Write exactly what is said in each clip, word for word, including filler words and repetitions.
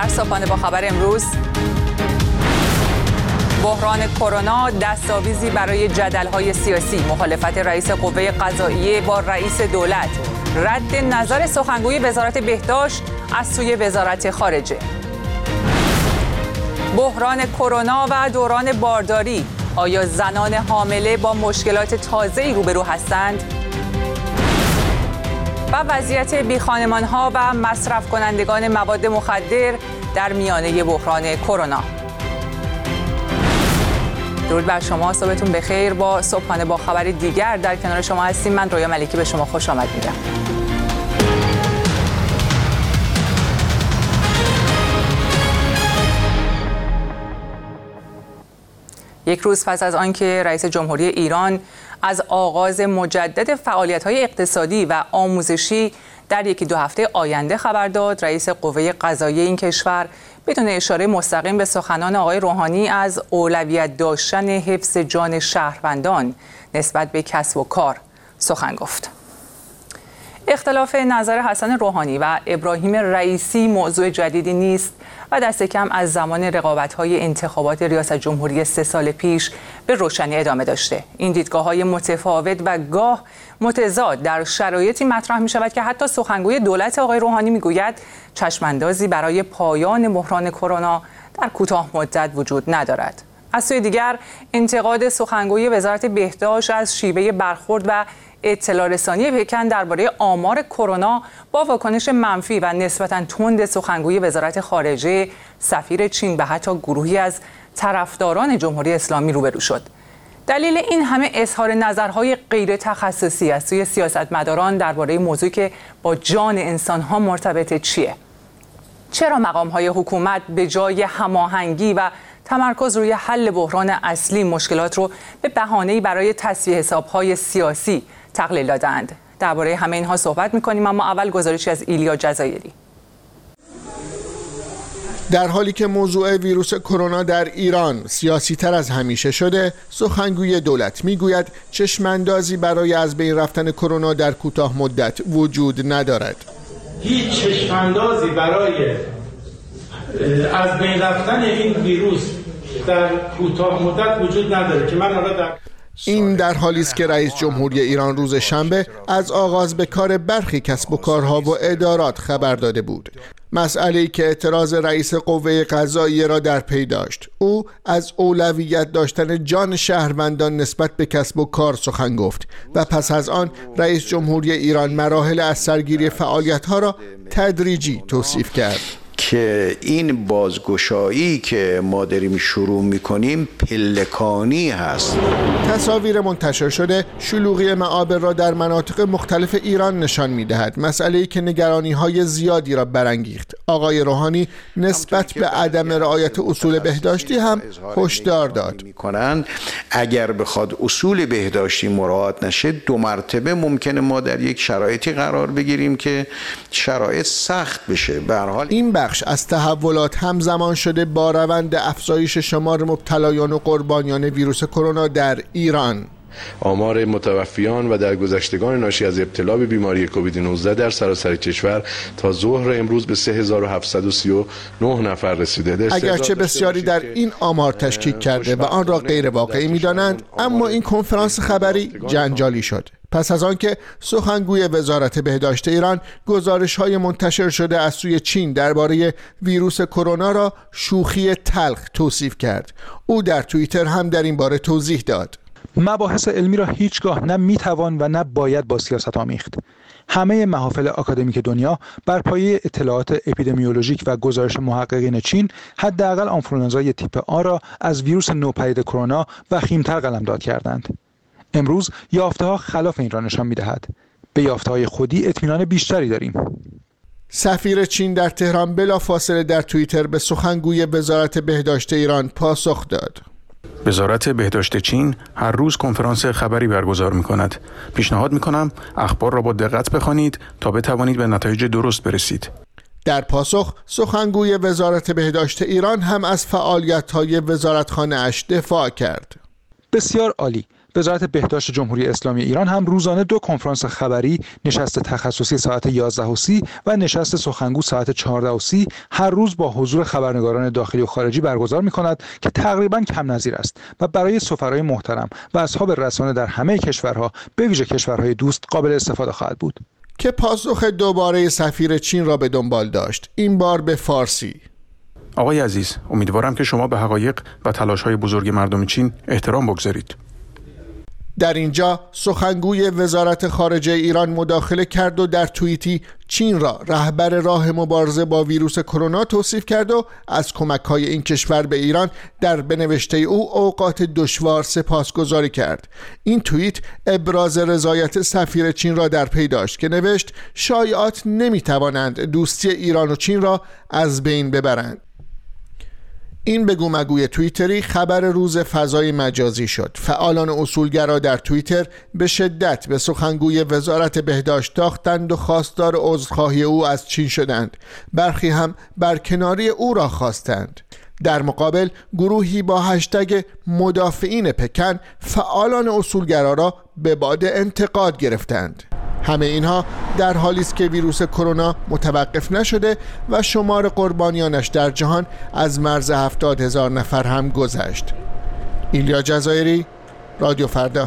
در صبحانه با خبر امروز، بحران کرونا دستاویزی برای جدل‌های سیاسی، مخالفت رئیس قوه قضاییه با رئیس دولت، رد نظر سخنگوی وزارت بهداشت از سوی وزارت خارجه. بحران کرونا و دوران بارداری، آیا زنان حامله با مشکلات تازه‌ای روبرو هستند؟ و وضعیت بیخانمان‌ها و مصرف کنندگان مواد مخدر در میانه بحران کرونا. درود بر شما، صبحتون بخیر. با صبحانه با خبر دیگر در کنار شما هستیم. من رویا ملکی به شما خوش آمد میگم. یک روز پس از آنکه رئیس جمهوری ایران از آغاز مجدد فعالیت‌های اقتصادی و آموزشی در یکی دو هفته آینده خبر داد، رئیس قوه قضاییه این کشور بدون اشاره مستقیم به سخنان آقای روحانی از اولویت داشتن حفظ جان شهروندان نسبت به کسب و کار سخن گفت. اختلاف نظر حسن روحانی و ابراهیم رئیسی موضوع جدیدی نیست و دست کم از زمان رقابت‌های انتخابات ریاست جمهوری سه سال پیش به روشنی ادامه داشته. این دیدگاه‌های متفاوت و گاه متضاد در شرایطی مطرح می‌شود که حتی سخنگوی دولت آقای روحانی می‌گوید چشم‌اندازی برای پایان بحران کرونا در کوتاه مدت وجود ندارد. از سوی دیگر انتقاد سخنگوی وزارت بهداشت از شیوه برخورد و اطلاع رسانی پکن درباره آمار کرونا با واکنش منفی و نسبتاً تند سخنگوی وزارت خارجه، سفیر چین و حتی گروهی از طرفداران جمهوری اسلامی روبرو شد. دلیل این همه اظهار نظرهای غیر تخصصی از سوی سیاستمداران درباره موضوعی که با جان انسان‌ها مرتبطه چیه؟ چرا مقام‌های حکومت به جای هماهنگی و تمرکز روی حل بحران اصلی مشکلات رو به بهانه‌ای برای تصفیه حساب‌های سیاسی تقلیل دادند؟ درباره همه اینها صحبت می‌کنیم، اما اول گزارشی از ایلیا جزایری. در حالی که موضوع ویروس کرونا در ایران سیاسی تر از همیشه شده، سخنگوی دولت میگوید چشماندازی برای از بین رفتن کرونا در کوتاه مدت وجود ندارد. هیچ چشماندازی برای از بین رفتن این ویروس در کوتاه مدت وجود نداره که من حالا در این در حالی است که رئیس جمهوری ایران روز شنبه از آغاز به کار برخی کسب و کارها و ادارات خبر داده بود. مسئله‌ای که اعتراض رئیس قوه قضاییه را در پی داشت. او از اولویت داشتن جان شهروندان نسبت به کسب و کار سخن گفت و پس از آن رئیس جمهوری ایران مراحل از سرگیری فعالیت‌ها را تدریجی توصیف کرد. که این بازگشایی که ما داریم شروع میکنیم پلکانی هست. تصاویر منتشر شده شلوغی معابر را در مناطق مختلف ایران نشان میدهد، مسئله‌ای که نگرانی‌های زیادی را برانگیخت. آقای روحانی نسبت به عدم رعایت اصول بهداشتی هم هشدار داد. اگر بخواد اصول بهداشتی مراعات نشه، دو مرتبه ممکنه ما در یک شرایطی قرار بگیریم که شرایط سخت بشه. به هر حال این بخش از تحولات همزمان شده با روند افزایش شمار مبتلایان و قربانیان ویروس کرونا در ایران. آمار متوفیان و درگذشتگان ناشی از ابتلا به بیماری کووید نوزده در سراسر کشور تا ظهر امروز به سه هزار و هفتصد و سی و نه نفر رسیده. اگرچه بسیاری در این آمار تشکیک کرده و آن را غیر واقعی می‌دانند، اما این کنفرانس خبری جنجالی شد. پس از آنکه سخنگوی وزارت بهداشت ایران گزارش‌های منتشر شده از سوی چین درباره ویروس کرونا را شوخی تلخ توصیف کرد. او در توییتر هم در این باره توضیح داد. مباحث علمی را هیچگاه نه میتوان و نه باید با سیاست آمیخت. همه محافل آکادمیک دنیا بر پایه اطلاعات اپیدمیولوژیک و گزارش محققین چین حداقل آنفولانزای تیپ آ را از ویروس نوپدید کرونا وخیم‌تر قلمداد کردند. امروز یافته‌ها خلاف این را نشان می‌دهد. به یافته‌های خودی اطمینان بیشتری داریم. سفیر چین در تهران بلافاصله در توییتر به سخنگوی وزارت بهداشت ایران پاسخ داد. وزارت بهداشت چین هر روز کنفرانس خبری برگزار می‌کند. پیشنهاد می‌کنم اخبار را با دقت بخوانید تا بتوانید به نتایج درست برسید. در پاسخ سخنگوی وزارت بهداشت ایران هم از فعالیت‌های وزارتخانه‌اش دفاع کرد. بسیار عالی. وزارت بهداشت جمهوری اسلامی ایران هم روزانه دو کنفرانس خبری، نشست تخصصی ساعت یازده و سی و نشست سخنگو ساعت چهارده و سی هر روز با حضور خبرنگاران داخلی و خارجی برگزار می‌کند که تقریباً کم نظیر است و برای سفرای محترم و اصحاب رسانه در همه کشورها به ویژه کشورهای دوست قابل استفاده خواهد بود. که پاسخ دوباره سفیر چین را به دنبال داشت، این بار به فارسی. آقای عزیز، امیدوارم که شما به حقایق و تلاش‌های بزرگ مردم چین احترام بگذارید. در اینجا سخنگوی وزارت خارجه ایران مداخله کرد و در توییتی چین را رهبر راه مبارزه با ویروس کرونا توصیف کرد و از کمک‌های این کشور به ایران در بنوشته او اوقات دشوار سپاسگزاری کرد. این توییت ابراز رضایت سفیر چین را در پی داشت که نوشت شایعات نمی‌توانند دوستی ایران و چین را از بین ببرند. این بگو مگوی توییتری خبر روز فضای مجازی شد. فعالان اصولگرا در توییتر به شدت به سخنگوی وزارت بهداشت تاختند و خواستار عذرخواهی او از چین شدند. برخی هم برکناری او را خواستند. در مقابل گروهی با هشتگ مدافعین پکن فعالان اصولگرا را به باد انتقاد گرفتند. همه اینها در حالی است که ویروس کرونا متوقف نشده و شمار قربانیانش در جهان از مرز هفتاد هزار نفر هم گذشت. ایلیا جزایری، رادیو فردا.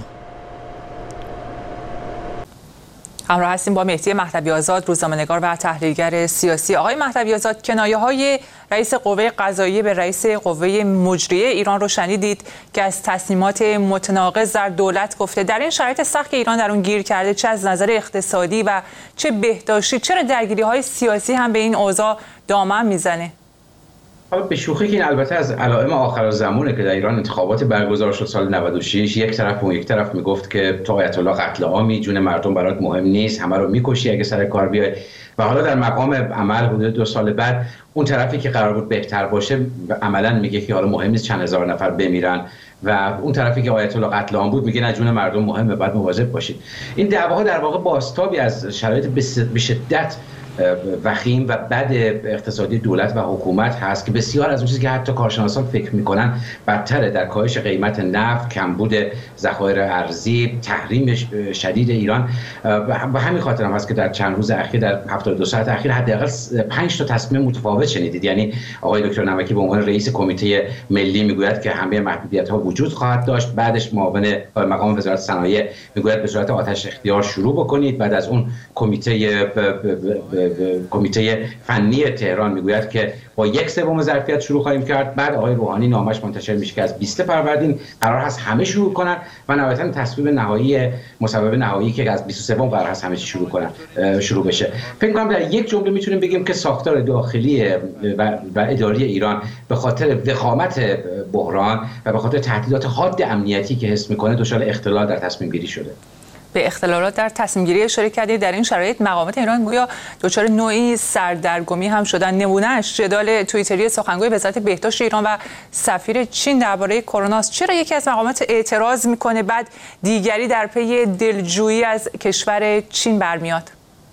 همراه هستیم با مهدی مهدوی آزاد، روزنامه‌نگار و تحلیلگر سیاسی. آقای مهدوی آزاد، کنایه‌های رئیس قوه قضاییه به رئیس قوه مجریه ایران رو شنیدید که از تصمیمات متناقض در دولت گفته. در این شرایط سخت که ایران در اون گیر کرده، چه از نظر اقتصادی و چه بهداشتی، چرا درگیری‌های سیاسی هم به این اوضاع دامن میزنه؟ حالا به شوخی که این البته از علائم آخرالزمانه که در ایران انتخابات برگزار شد سال نود و شش، یک طرف و یک طرف میگفت که تو آیت الله قتل عامی، جون مردم برات مهم نیست، همه رو میکشی اگه سر کار بیای. و حالا در مقام عمل حدود دو سال بعد اون طرفی که قرار بود بهتر باشه عملاً میگه که حالا مهم نیست چند هزار نفر بمیرن، و اون طرفی که آیت الله قتل عام بود میگه نه، جون مردم مهمه، باید مواظب باشید. این دعواها در واقع بازتابی از شرایط به شدت وخیم و بد اقتصادی دولت و حکومت هست که بسیار از اون چیزی که حتی کارشناسان فکر میکنن بدتره، در کاهش قیمت نفت، کمبود ذخایر ارزی، تحریم شدید ایران. و همین خاطر هم هست که در چند روز اخیر، در هفتاد و دو ساعت اخیر، حداقل پنج تا تصمیم متفاوت شنیدید. یعنی آقای دکتر نمکی به عنوان رئیس کمیته ملی میگوید که همه محدودیت ها وجود خواهد داشت، بعدش معاون مقام وزارت صنایع میگوید به صورت آتش اختیار شروع بکنید، بعد از اون کمیته کمیته فنی تهران میگوید که با یک سوم ظرفیت شروع خواهیم کرد. بعد آقای روحانی نامش منتشر میشه که از بیست فروردین قرار هست همه شروع کنن و نهایتا تصویب نهایی مصوبه نهایی که از بیست و سوم قرار هست همه چی شروع کنن شروع بشه. فکر کنم در یک جمله میتونیم بگیم که ساختار داخلی و, و اداری ایران به خاطر وخامت بحران و به خاطر تهدیدات حاد امنیتی که حس میکنه دچار اختلال در تصمیم گیری شده. به اختلالات در تصمیم گیری اشاره کردید. در این شرایط مقامات ایران گویا دچار نوعی سردرگمی هم شدن. نمونهش جدال توییتری سخنگوی وزارت بهداشت ایران و سفیر چین درباره کرونا است. چرا یکی از مقامات اعتراض میکنه بعد دیگری در پی دلجویی از کشور چین برمیاد؟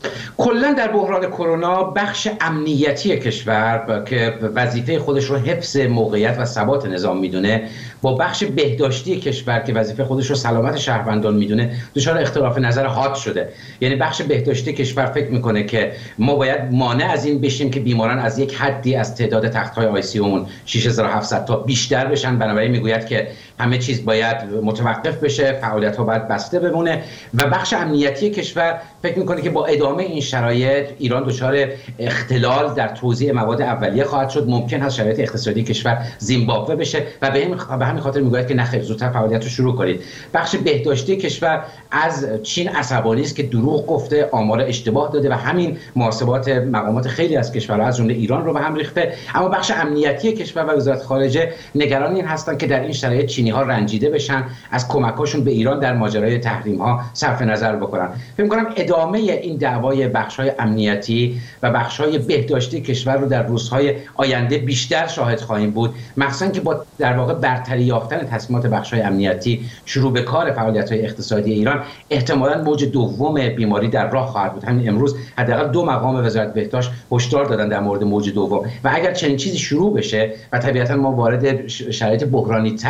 کلا در بحران کرونا بخش امنیتی کشور که وظیفه خودش رو حفظ موقعیت و ثبات نظام میدونه با بخش بهداشتی کشور که وظیفه خودش رو سلامت شهروندان میدونه دچار اختلاف نظر حاد شده. یعنی بخش بهداشتی کشور فکر میکنه که ما باید مانع از این بشیم که بیماران از یک حدی از تعداد تخت‌های آی سی یو شش هزار و هفتصد تا بیشتر بشن، بنابراین میگوید که همه چیز باید متوقف بشه، فعالیت‌ها باید بسته بمونه. و بخش امنیتی کشور فکر میکنه که با ادامه این شرایط ایران دچار اختلال در توزیع مواد اولیه خواهد شد، ممکن هست شرایط اقتصادی کشور زیمبابوه بشه و به همین خاطر میگوید که نخیر، زودتر فعالیت رو شروع کنید. بخش بهداشتی کشور از چین عصبانی است که دروغ گفته، آمار اشتباه داده و همین محاسبات مقامات خیلی از کشورها از جمله ایران رو به هم ریخته. اما بخش امنیتی کشور و وزارت خارجه نگران این هستند که در این شرایط چینی‌ها رنجیده بشن، از کمک‌هاشون به ایران در ماجرای تحریم‌ها صرف نظر بکنن. فکر می‌کنم ادامه این دعوای بخش‌های امنیتی و بخش‌های بهداشتی کشور رو در روزهای آینده بیشتر شاهد خواهیم بود، مخصوصاً که با در واقع برتری یافتن تصمیمات بخش‌های امنیتی شروع به کار فعالیت‌های اقتصادی ایران احتمالاً موج دوم بیماری در راه خواهد بود. همین امروز حداقل دو مقام وزارت بهداشت هشدار دادن در مورد موج دوم و اگر چنین چیزی شروع بشه و طبیعتاً ما وارد شرایط بحرانی تر از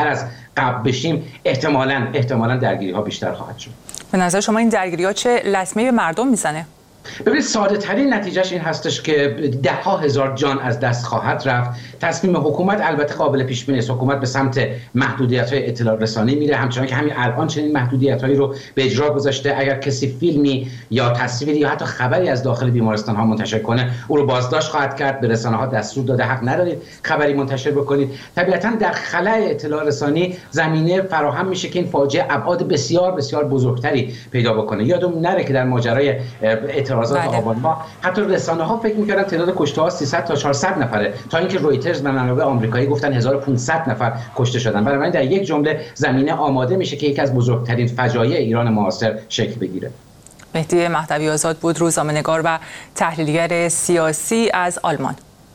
قبل بشیم احتمالاً احتمالاً درگیری ها بیشتر خواهد شد. به نظر شما این درگیری ها چه لطمه‌ای به مردم میزنه؟ ببینید ساده ترین نتیجهش این هستش که ده ها هزار جان از دست خواهد رفت. تصمیم حکومت البته قابل پیش بینی است. حکومت به سمت محدودیت‌های اطلاع رسانی میره، همچنان که همین الان چنین محدودیت‌هایی رو به اجرا گذاشته. اگر کسی فیلمی یا تصویری یا حتی خبری از داخل بیمارستان ها منتشر کنه، او رو بازداشت خواهد کرد. به رسانه‌ها دستور داده حق ندارید خبری منتشر بکنید. طبیعتاً در خلأ اطلاع رسانی زمینه فراهم میشه که این فاجعه ابعاد بسیار بسیار بزرگتری پیدا بکنه. یادم نره که در ماجرای اعتراضات آبان ماه حتی رسانه ها فکر می‌کردن تعداد کشته ها سیصد تا چهارصد نفره، تا اینکه رویترز و منابع آمریکایی گفتن هزار و پانصد نفر کشته شدن. بنابراین در یک جمله زمینه آماده میشه که یکی از بزرگترین فجایع ایران معاصر شکل بگیره. مهدی مهدوی آزاد بود، روزنامه‌نگار و تحلیلگر سیاسی از آلمان.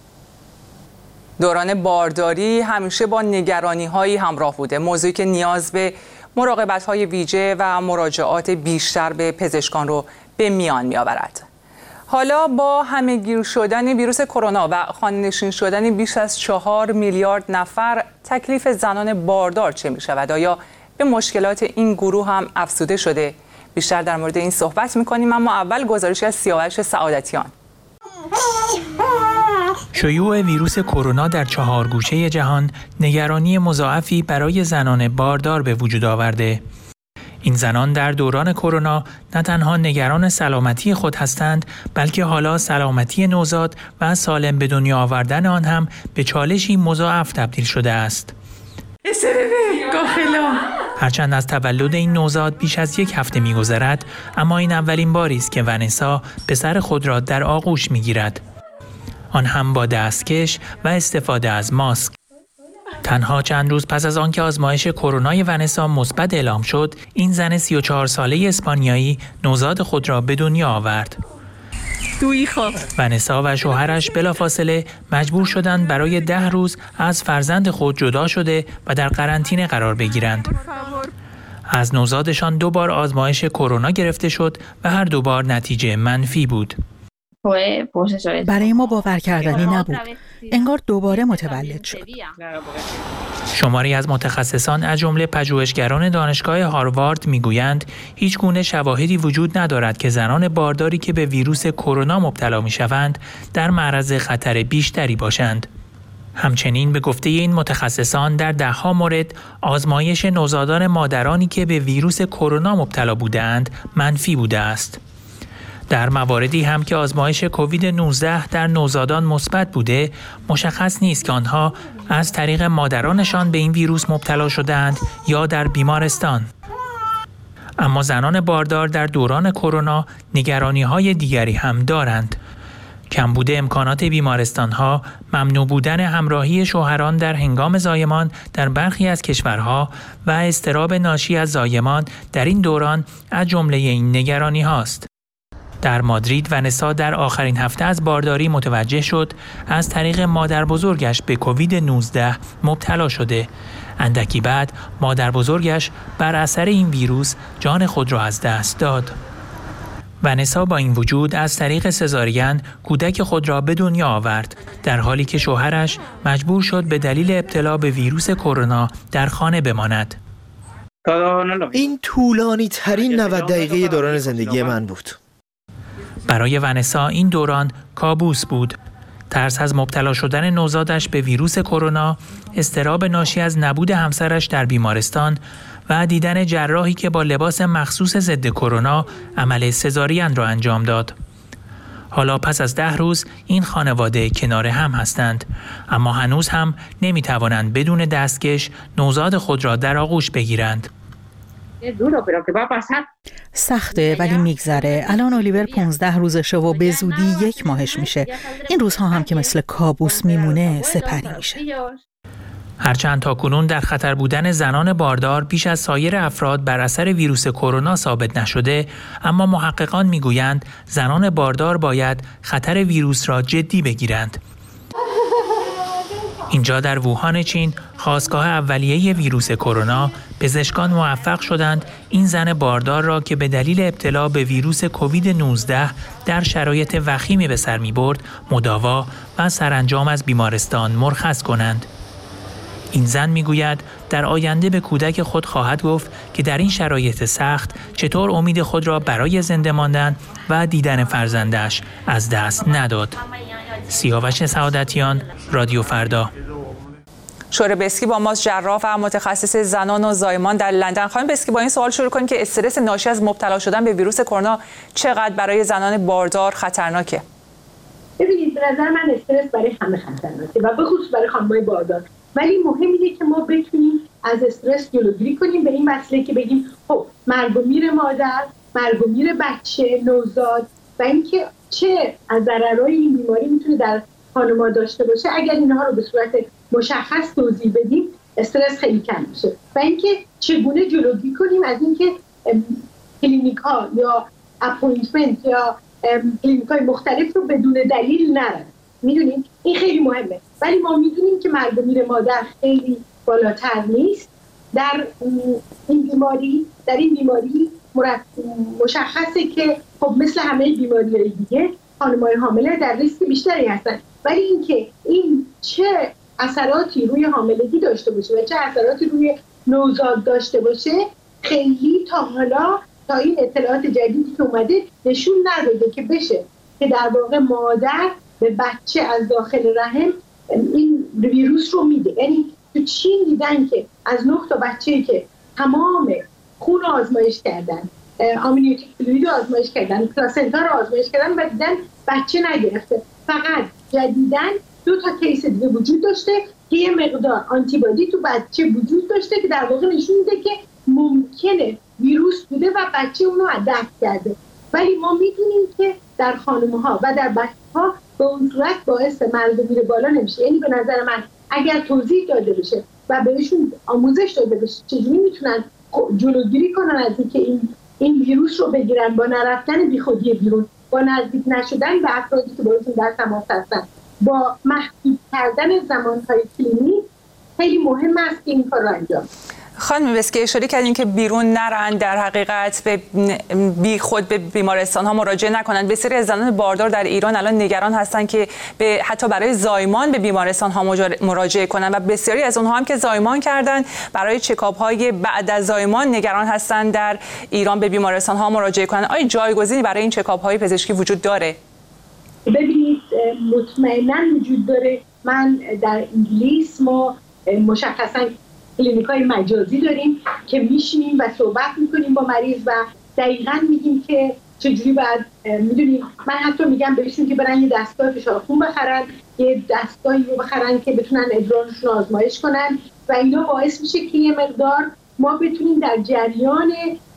دوران بارداری همیشه با نگرانی‌هایی همراه بوده، موضوعی که نیاز به مراقبت‌های ویژه و مراجعات بیشتر به پزشکان رو به میان می‌آورد. حالا با همه‌گیر شدن ویروس کرونا و خانه‌نشین شدن بیش از چهار میلیارد نفر، تکلیف زنان باردار چه می‌شود؟ آیا به مشکلات این گروه هم افزوده شده؟ بیشتر در مورد این صحبت می‌کنیم، اما اول گزارشی از سیاوش سعادتیان. شیوع ویروس کرونا در چهار گوشه جهان نگرانی مضاعفی برای زنان باردار به وجود آورده. این زنان در دوران کرونا نه تنها نگران سلامتی خود هستند، بلکه حالا سلامتی نوزاد و سالم به دنیا آوردن آن هم به چالشی مضاعف تبدیل شده است. هرچند از تولد این نوزاد بیش از یک هفته می‌گذرد، اما این اولین باری است که ونسا پسر خود را در آغوش می‌گیرد. آن هم با دستکش و استفاده از ماسک. تنها چند روز پس از آنکه آزمایش کرونای ونسا مثبت اعلام شد، این زن سی و چهار ساله اسپانیایی نوزاد خود را به دنیا آورد. ونسا و شوهرش بلافاصله مجبور شدند برای ده روز از فرزند خود جدا شده و در قرنطینه قرار بگیرند. از نوزادشان دو بار آزمایش کرونا گرفته شد و هر دو بار نتیجه منفی بود. برای ما باور کردنی نبود. انگار دوباره متولد شد. شماری از متخصصان از جمله پژوهشگران دانشگاه هاروارد میگویند هیچ گونه شواهدی وجود ندارد که زنان بارداری که به ویروس کرونا مبتلا میشوند در معرض خطر بیشتری باشند. همچنین به گفته این متخصصان در ده‌ها مورد آزمایش نوزادان مادرانی که به ویروس کرونا مبتلا بودند منفی بوده است. در مواردی هم که آزمایش کووید نوزده در نوزادان مثبت بوده، مشخص نیست که آنها از طریق مادرانشان به این ویروس مبتلا شدند یا در بیمارستان. اما زنان باردار در دوران کرونا نگرانی‌های دیگری هم دارند. کمبود امکانات بیمارستان‌ها، ممنوع بودن همراهی شوهران در هنگام زایمان در برخی از کشورها و اضطراب ناشی از زایمان در این دوران از جمله این نگرانی‌هاست. در مادرید ونسا در آخرین هفته از بارداری متوجه شد از طریق مادر بزرگش به کووید نوزده مبتلا شده. اندکی بعد مادر بزرگش بر اثر این ویروس جان خود را از دست داد. ونسا با این وجود از طریق سزارین کودک خود را به دنیا آورد، در حالی که شوهرش مجبور شد به دلیل ابتلا به ویروس کرونا در خانه بماند. این طولانی ترین نود دقیقه دوران زندگی من بود. برای ونسا این دوران کابوس بود. ترس از مبتلا شدن نوزادش به ویروس کرونا، اضطراب ناشی از نبود همسرش در بیمارستان و دیدن جراحی که با لباس مخصوص ضد کرونا عمل سزارین را انجام داد. حالا پس از ده روز این خانواده کنار هم هستند، اما هنوز هم نمی توانند بدون دستکش نوزاد خود را در آغوش بگیرند. سخته ولی میگذره. الان الیور پانزده روزشه و به زودی یک ماهش میشه. این روزها هم که مثل کابوس میمونه سپری میشه. هرچند تاکنون در خطر بودن زنان باردار بیش از سایر افراد بر اثر ویروس کرونا ثابت نشده، اما محققان میگویند زنان باردار باید خطر ویروس را جدی بگیرند. اینجا در ووهان چین، خاستگاه اولیه ویروس کرونا، پزشکان موفق شدند این زن باردار را که به دلیل ابتلا به ویروس کووید نوزده در شرایط وخیمی به سر می‌برد، مداوا و سرانجام از بیمارستان مرخص کنند. این زن میگوید در آینده به کودک خود خواهد گفت که در این شرایط سخت چطور امید خود را برای زنده ماندن و دیدن فرزندش از دست نداد. سیاوش سعادتیان، رادیو فردا. شوره بسکی با ماست، جراح و متخصص زنان و زایمان در لندن. خانم بسکی، با این سوال شروع کنیم که استرس ناشی از مبتلا شدن به ویروس کرونا چقدر برای زنان باردار خطرناکه؟ ببینید، به نظر من استرس برای همه خطرناکه و به خصوص برای خانم‌های باردار، ولی مهم اینه که ما بتونیم از استرس جلوگیری کنیم به این مسئله که بگیم خب مرگ و میر مادر، مرگ و میر بچه، نوزاد و اینکه چه از ضررهای این بیماری میتونه در خانم‌ها داشته باشه. اگر اینها رو به صورت مشخص توضیح بدیم استرس خیلی کم میشه و اینکه چگونه جلوگیری کنیم از اینکه کلینیک‌ها یا اپوینتمنت یا کلینیک‌های مختلف رو بدون دلیل نرن. میدونیم این خیلی مهمه، ولی ما میدونیم که مرگ و میر مادر خیلی بالاتر نیست در این بیماری. در این بیماری مشخصه که خب مثل همه بیماری‌های دیگه خانم‌های حامله در ریسک بیشتری هستن، ولی اینکه این چه اثراتی روی حاملگی داشته باشه و چه اثراتی روی نوزاد داشته باشه خیلی تا حالا تا این اطلاعات جدیدی که اومده نشون نداده که بشه که در واقع مادر به بچه از داخل رحم این ویروس رو میده. یعنی تو چین دیدن که از نه تا بچه‌ای که تمام خون رو آزمایش کردن، آمنیوتیک فلوید رو آزمایش کردن، پلاسنتا رو آزمایش کردن و دیدن بچه نگرفته. فقط جدیدن دو تا کیس دیگه وجود داشته که یه مقدار آنتیبادی تو بچه وجود داشته که در واقع نشون میده که ممکنه ویروس بوده و بچه اونو ادپت کرده، ولی ما میدونیم که در خانم‌ها و در بچه‌ها به اون صورت باعث مرگ و میر بالا نمیشه. یعنی به نظر من اگر توضیح داده بشه و بهشون آموزش داده بشه چجوری میتونن جلوگیری کنن از اینکه این این ویروس رو بگیرن با نرفتن بیخودی بیرون، با نزدیک نشدن به افرادی که باهاشون در تماس هستن، با محدود کردن زمان‌های کلینیک، خیلی مهم است که این کار رو انجام. خانم بسکی اشاره کردین که بیرون نرن، در حقیقت به بی خود به بیمارستان ها مراجعه نکنن. بسیاری از زنان باردار در ایران الان نگران هستن که به حتی برای زایمان به بیمارستان ها مراجعه کنن و بسیاری از اونها هم که زایمان کردن برای چکاپ های بعد از زایمان نگران هستن در ایران به بیمارستان ها مراجعه کنن. آیا جایگزینی برای این چکاپ های پزشکی وجود داره؟ ببینید، مطمئنا وجود داره. من در انگلیس ما مشخصا کلینیک‌های مجازی داریم که میشینیم و صحبت میکنیم با مریض و دقیقاً میگیم که چجوری باید، میدونیم من حتی میگم بهشون که برن یه دستگاه فشار خون بخرن، یه دستگاهی رو بخرن که بتونن ادرارشون آزمایش کنن و اینا باعث میشه که یه مقدار ما بتونیم در جریان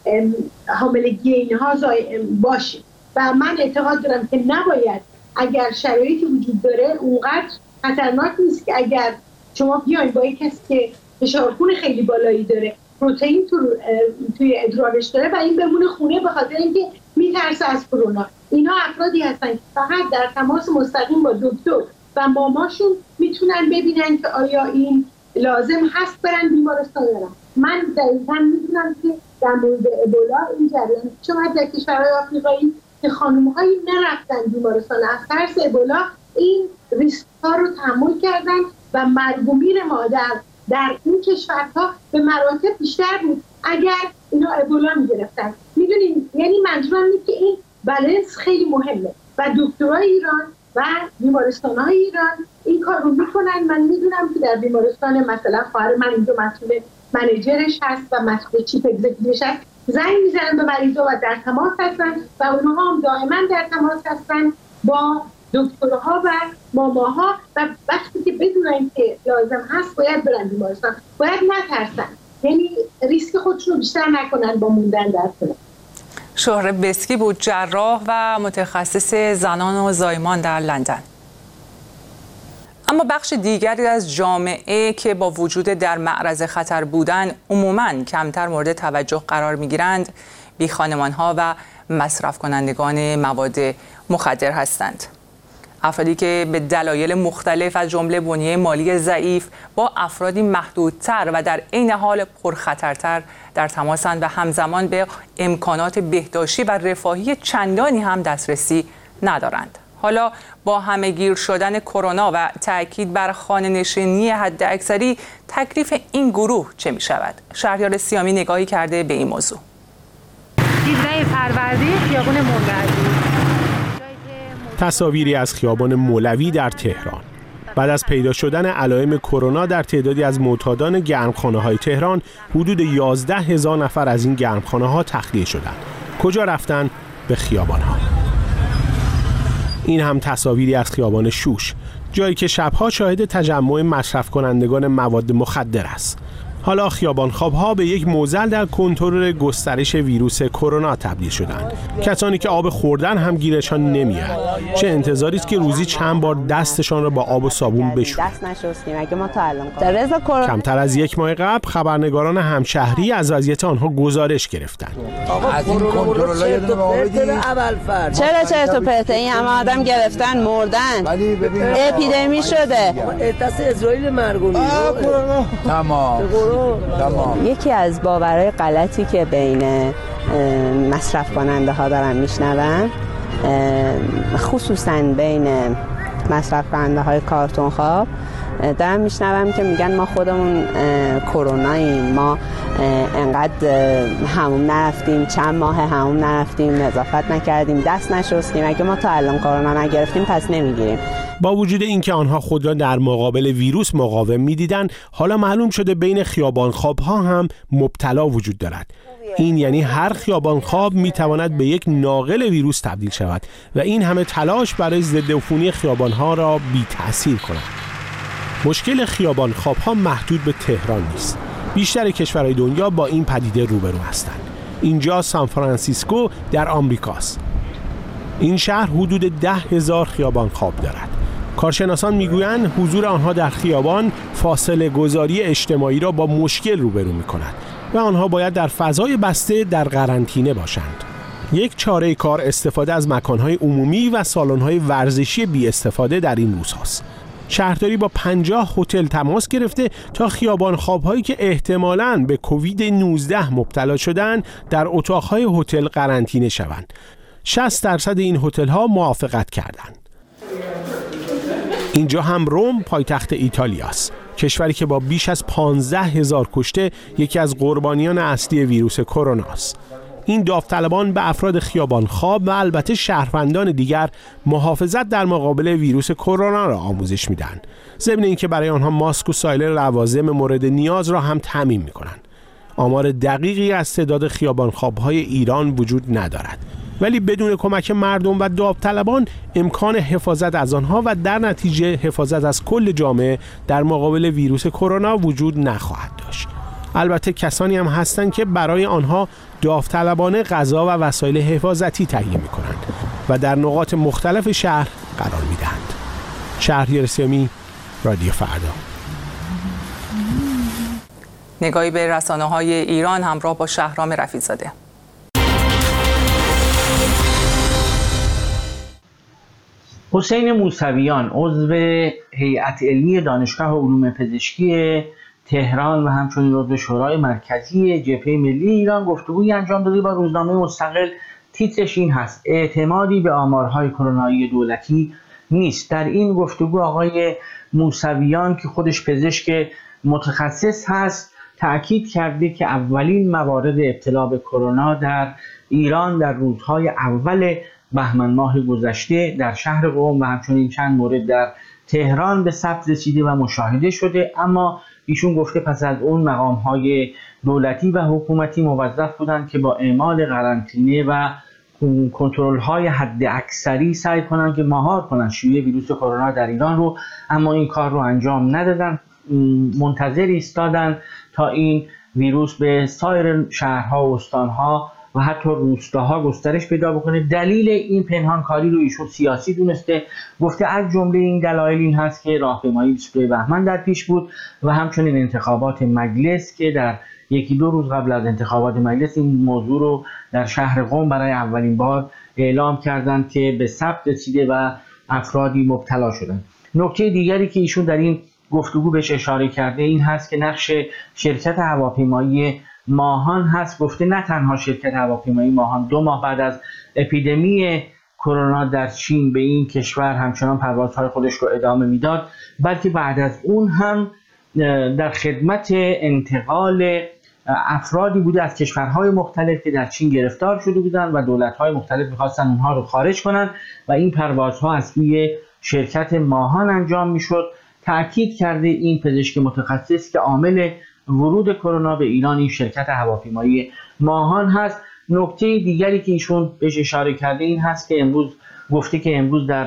حاملگی اینها باشیم و من اعتقاد دارم که نباید، اگر شرایطی وجود داره اونقدر خطرناک نیست که اگر شما بیاین با یک کسی که فشار خون خیلی بالایی داره، پروتئین تو توی ادرارش داره و این بمونه خونه به خاطر اینکه میترسه از کرونا. اینا افرادی هستن که فقط در تماس مستقیم با دکتر و ماماشون میتونن ببینن که آیا این لازم هست برن بیمارستان یا نه. من دقیقاً میدونم که در مورد ابولا این جریان شما در کشورهای آفریقایی که خانم‌هایی نرفتن بیمارستان از ترس ابولا، این ریسک‌ها رو تحمل کردن و مرگ و میر مادر در این کشورها به مراتب بیشتر بود اگر اینا ابولا میگرفتن. میدونین، یعنی منظورم اینه که این بالانس خیلی مهمه و دکترای ایران و بیمارستان‌های ایران این کار رو میکنن. من میدونم که در بیمارستان مثلا خواهر من اینجا مسئول منیجرش هست و مسئول چیف اگزیکتیوش هست، زنگ میزنن به مریضا و در تماس هستن و اونها هم دائما در تماس هستن با دکترها و ماماها و وقتی که بدونن که لازم هست باید برن بیمارستان، باید نترسن، یعنی ریسک خودشون رو بیشتر نکنن با موندن در خونه. شوره بسکی بود، جراح و متخصص زنان و زایمان در لندن. اما بخش دیگری از جامعه که با وجود در معرض خطر بودن عموماً کمتر مورد توجه قرار می‌گیرند، بیخانمان‌ها و مصرف کنندگان مواد مخدر هستند. افرادی که به دلایل مختلف از جمله بنیه مالی ضعیف با افرادی محدودتر و در عین حال پرخطرتر در تماسند و همزمان به امکانات بهداشتی و رفاهی چندانی هم دسترسی ندارند. حالا با همه‌گیر شدن کرونا و تأکید بر خانه‌نشینی حداکثری، تکلیف این گروه چه می شود؟ شهریار سیامی نگاهی کرده به این موضوع. هجده فروردین خیابان مولوی. تصاویری از خیابان مولوی در تهران. بعد از پیدا شدن علائم کرونا در تعدادی از معتادان گرمخانه‌های تهران، حدود یازده هزار نفر از این گرمخانه‌ها تخلیه شدند. کجا رفتن؟ به خیابان‌ها. این هم تصاویری از خیابان شوش، جایی که شبها شاهد تجمع مصرف کنندگان مواد مخدر است. حالا خیابان خواب‌ها به یک معضل در کنترل گسترش ویروس کرونا تبدیل شدند. کسانی که آب خوردن هم گیرشان نمیاد. چه انتظاری است که روزی چند بار دستشان را با آب و صابون بشورند. دست نشستیم اگه ما تعلم. کمتر از یک ماه قبل خبرنگاران همشهری از وضعیت آنها گزارش گرفتند. از این کنترل‌ها یه دونه چرا چرت و پرت؟ این همه آدم گرفتن، مردن، اپیدمی شده. دست اسرائیل مرگومی. تمام. یکی از باورهای غلطی که بین مصرف کننده ها دارن میشنون، خصوصا بین مصرف کننده های کارتون خواب دارم میشنوم که میگن ما خودمون کروناییم، ما انقدر هموم نرفتیم، چند ماه هموم نرفتیم، نظافت نکردیم، دست نشستیم، اگه ما تا الان کرونا نگرفتیم پس نمیگیریم. با وجود اینکه آنها خود را در مقابل ویروس مقاوم می‌دیدند، حالا معلوم شده بین خیابان‌خواب‌ها هم مبتلا وجود دارد. این یعنی هر خیابان‌خواب می‌تواند به یک ناقل ویروس تبدیل شود و این همه تلاش برای ضد عفونی خیابان‌ها را بی‌تأثیر کند. مشکل خیابان‌خواب‌ها محدود به تهران نیست. بیشتر کشورهای دنیا با این پدیده روبرو هستند. اینجا سان فرانسیسکو در آمریکاست. این شهر حدود ده هزار خیابان‌خواب دارد. کارشناسان میگویند حضور آنها در خیابان فاصله گذاری اجتماعی را با مشکل روبرو می‌کند و آنها باید در فضای بسته در قرنطینه باشند. یک چاره کار استفاده از مکان‌های عمومی و سالن‌های ورزشی بی استفاده در این روزهاست. شهرداری با پنجاه هتل تماس گرفته تا خیابان خواب‌هایی که احتمالاً به کووید نوزده مبتلا شدن در اتاق‌های هتل قرنطینه شوند. شصت درصد این هتل‌ها موافقت کردند. اینجا هم روم پایتخت ایتالیاست، کشوری که با بیش از پانزده هزار کشته یکی از قربانیان اصلی ویروس کرونا است. این داوطلبان به افراد خیابان خواب و البته شهروندان دیگر محافظت در مقابل ویروس کرونا را آموزش میدن، ضمن اینکه برای آنها ماسک و سایر لوازم مورد نیاز را هم تامین میکنند. آمار دقیقی از تعداد خیابان خواب‌های ایران وجود ندارد، ولی بدون کمک مردم و داوطلبان امکان حفاظت از آنها و در نتیجه حفاظت از کل جامعه در مقابل ویروس کرونا وجود نخواهد داشت. البته کسانی هم هستند که برای آنها داوطلبانه غذا و وسایل حفاظتی تهیه می‌کنند و در نقاط مختلف شهر قرار می‌دهند. شهریار سیامی، رادیو فردا. نگاهی به رسانه‌های ایران همراه با شهرام رفیع‌زاده. حسین موسویان عضو هیئت علمی دانشگاه علوم پزشکی تهران و همچنین عضو شورای مرکزی جبهه ملی ایران گفتگویی انجام داده با روزنامه مستقل. تیترش این هست: اعتمادی به آمارهای کرونایی دولتی نیست. در این گفتگو آقای موسویان که خودش پزشک متخصص هست تأکید کرده که اولین موارد ابتلا به کرونا در ایران در روزهای اول بهمن ماه گذشته در شهر قم و همچنین چند مورد در تهران به ثبت رسیده و مشاهده شده، اما ایشون گفته پس از اون مقام‌های دولتی و حکومتی موظف بودند که با اعمال قرنطینه و کنترل‌های حد اکثری سعی کنند که مهار کنند شیوع ویروس کرونا در ایران رو، اما این کار رو انجام ندادن. منتظر ایستادن تا این ویروس به سایر شهرها و استانها و حتی روستاها گسترش پیدا بکنه. دلیل این پنهانکاری رو ایشون سیاسی دونسته. گفته از جمله این دلایل این هست که راهپیمایی بیست و دو بهمن در پیش بود و همچنین انتخابات مجلس که در یکی دو روز قبل از انتخابات مجلس این موضوع رو در شهر قم برای اولین بار اعلام کردند که به ثبت رسیده و افرادی مبتلا شدند. نکته دیگری که ایشون در این گفتگو بهش اشاره کرده این هست که نقش شرکت هواپیمایی ماهان هست. گفته نه تنها شرکت هواپیمایی ماهان دو ماه بعد از اپیدمی کرونا در چین به این کشور همچنان پروازهای خودش رو ادامه میداد، بلکه بعد از اون هم در خدمت انتقال افرادی بوده از کشورهای مختلف که در چین گرفتار شده بودند و دولت‌های مختلف می‌خواستن اونها رو خارج کنن و این پروازها از سوی شرکت ماهان انجام میشد. تأکید کرده این پزشک متخصص که عامل ورود کرونا به ایران این شرکت هواپیمایی ماهان هست. نکته دیگری که ایشون بهش اشاره کرده این هست که امروز گفته که امروز در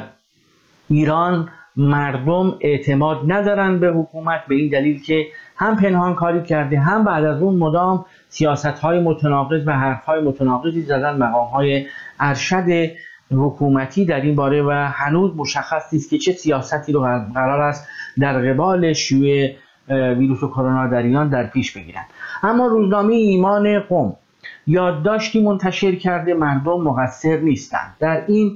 ایران مردم اعتماد ندارن به حکومت، به این دلیل که هم پنهان کاری کرده، هم بعد از اون مدام سیاست‌های متناقض و حرف‌های متناقضی زدن مقام‌های ارشد حکومتی در این باره و هنوز مشخص نیست که چه سیاستی رو قرار است در قبال شیوع ویروس کرونا در ایران در پیش بگیرند. اما روزنامه ایمان قم یادداشتی منتشر کرده مردم مقصر نیستند. در این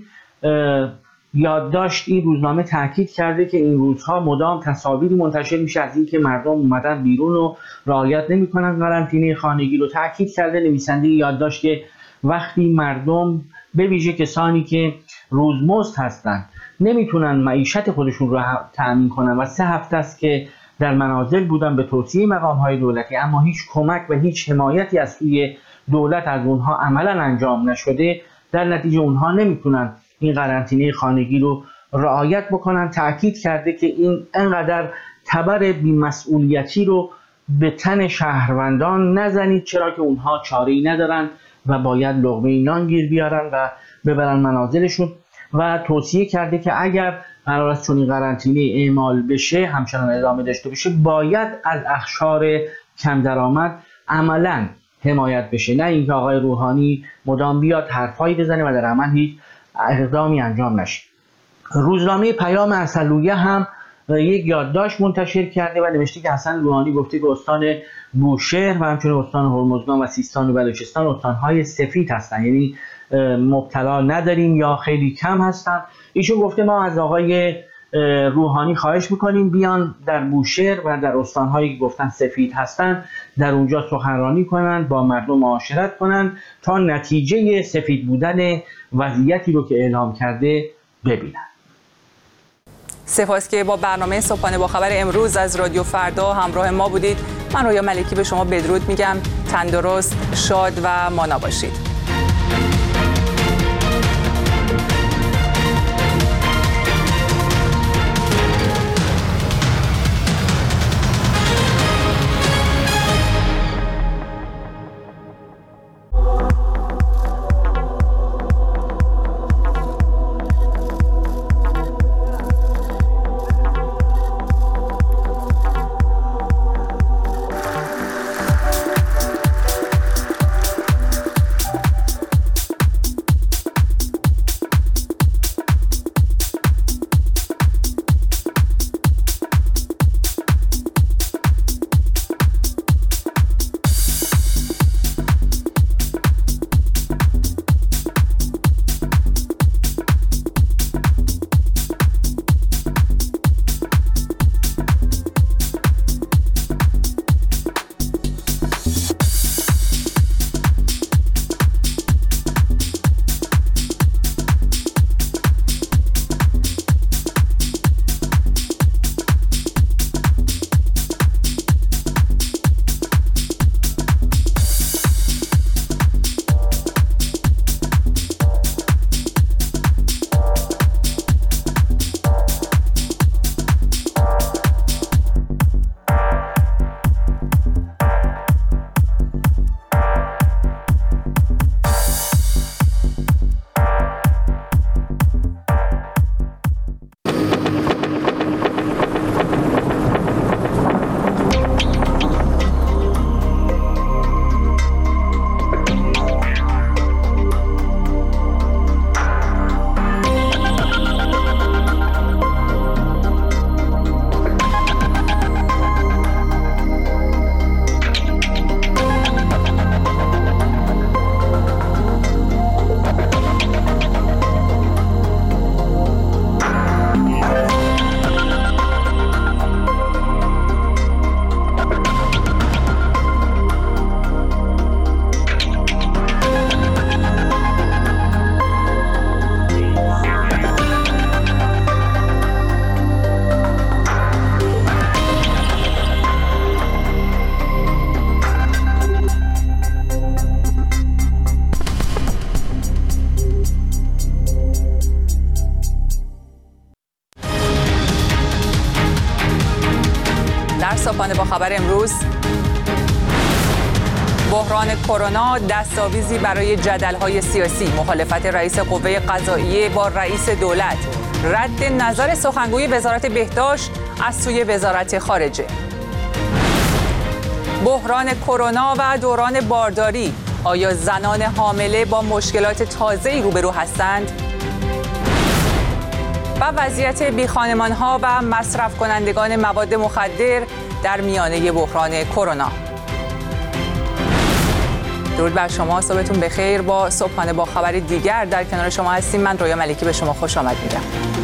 یادداشت این روزنامه تاکید کرده که این روزها مدام تصاویری منتشر میشه از اینکه مردم اومدن بیرون و رعایت نمیکنن قرنطینه خانگی رو. تاکید کرده نویسنده یادداشت که وقتی مردم به ویژه کسانی که روزمزد هستند نمیتونن معیشت خودشون رو تأمین کنن و سه هفته است که در منازل بودن به توصیه مقام‌های دولتی اما هیچ کمک و هیچ حمایتی از سوی دولت از اونها عملا انجام نشده، در نتیجه اونها نمیتونن این قرنطینه خانگی رو رعایت بکنن. تأکید کرده که این انقدر تبر بی‌مسئولیتی رو به تن شهروندان نزنید، چرا که اونها چاره‌ای ندارن و باید لقمه نان گیر بیارن و ببرن منازلشون و توصیه کرده که اگر قرار است چون این قرنطینه اعمال بشه همچنان ادامه داشته باشه باید از اقشار کم درآمد عملاً حمایت بشه، نه اینکه آقای روحانی مدام بیاد حرفایی بزنه و در عمل هیچ اقدامی انجام نشه. روزنامه پیام عسلویه هم یک یادداشت منتشر کرده و نوشته که حسن روحانی گفته که استان بوشهر و همچنین استان هرمزگان و سیستان و بلوچستان استان‌های سفید هستن، یعنی مبتلا نداریم یا خیلی کم هستن. ایشون گفته ما از آقای روحانی خواهش میکنیم بیان در بوشهر و در استان‌هایی که گفتن سفید هستن در اونجا سخنرانی کنند، با مردم معاشرت کنند تا نتیجه سفید بودن وضعیتی رو که اعلام کرده ببینن. سپاس که با برنامه صبحانه با خبر امروز از رادیو فردا همراه ما بودید. من رویا ملکی به شما بدرود میگم. تندرست، شاد و مانا باشید. در صبحانه با خبر امروز، بحران کرونا دستاویزی برای جدل‌های سیاسی، مخالفت رئیس قوه قضاییه با رئیس دولت، رد نظر سخنگوی وزارت بهداشت از سوی وزارت خارجه. بحران کرونا و دوران بارداری، آیا زنان حامله با مشکلات تازه‌ای روبرو هستند؟ و وضعیت بیخانمان‌ها و مصرف کنندگان مواد مخدر در میانه بحران کرونا. درود بر شما، صبحتون بخیر. با صبحانه با خبر دیگر در کنار شما هستیم. من رویا ملکی به شما خوش آمد میگم.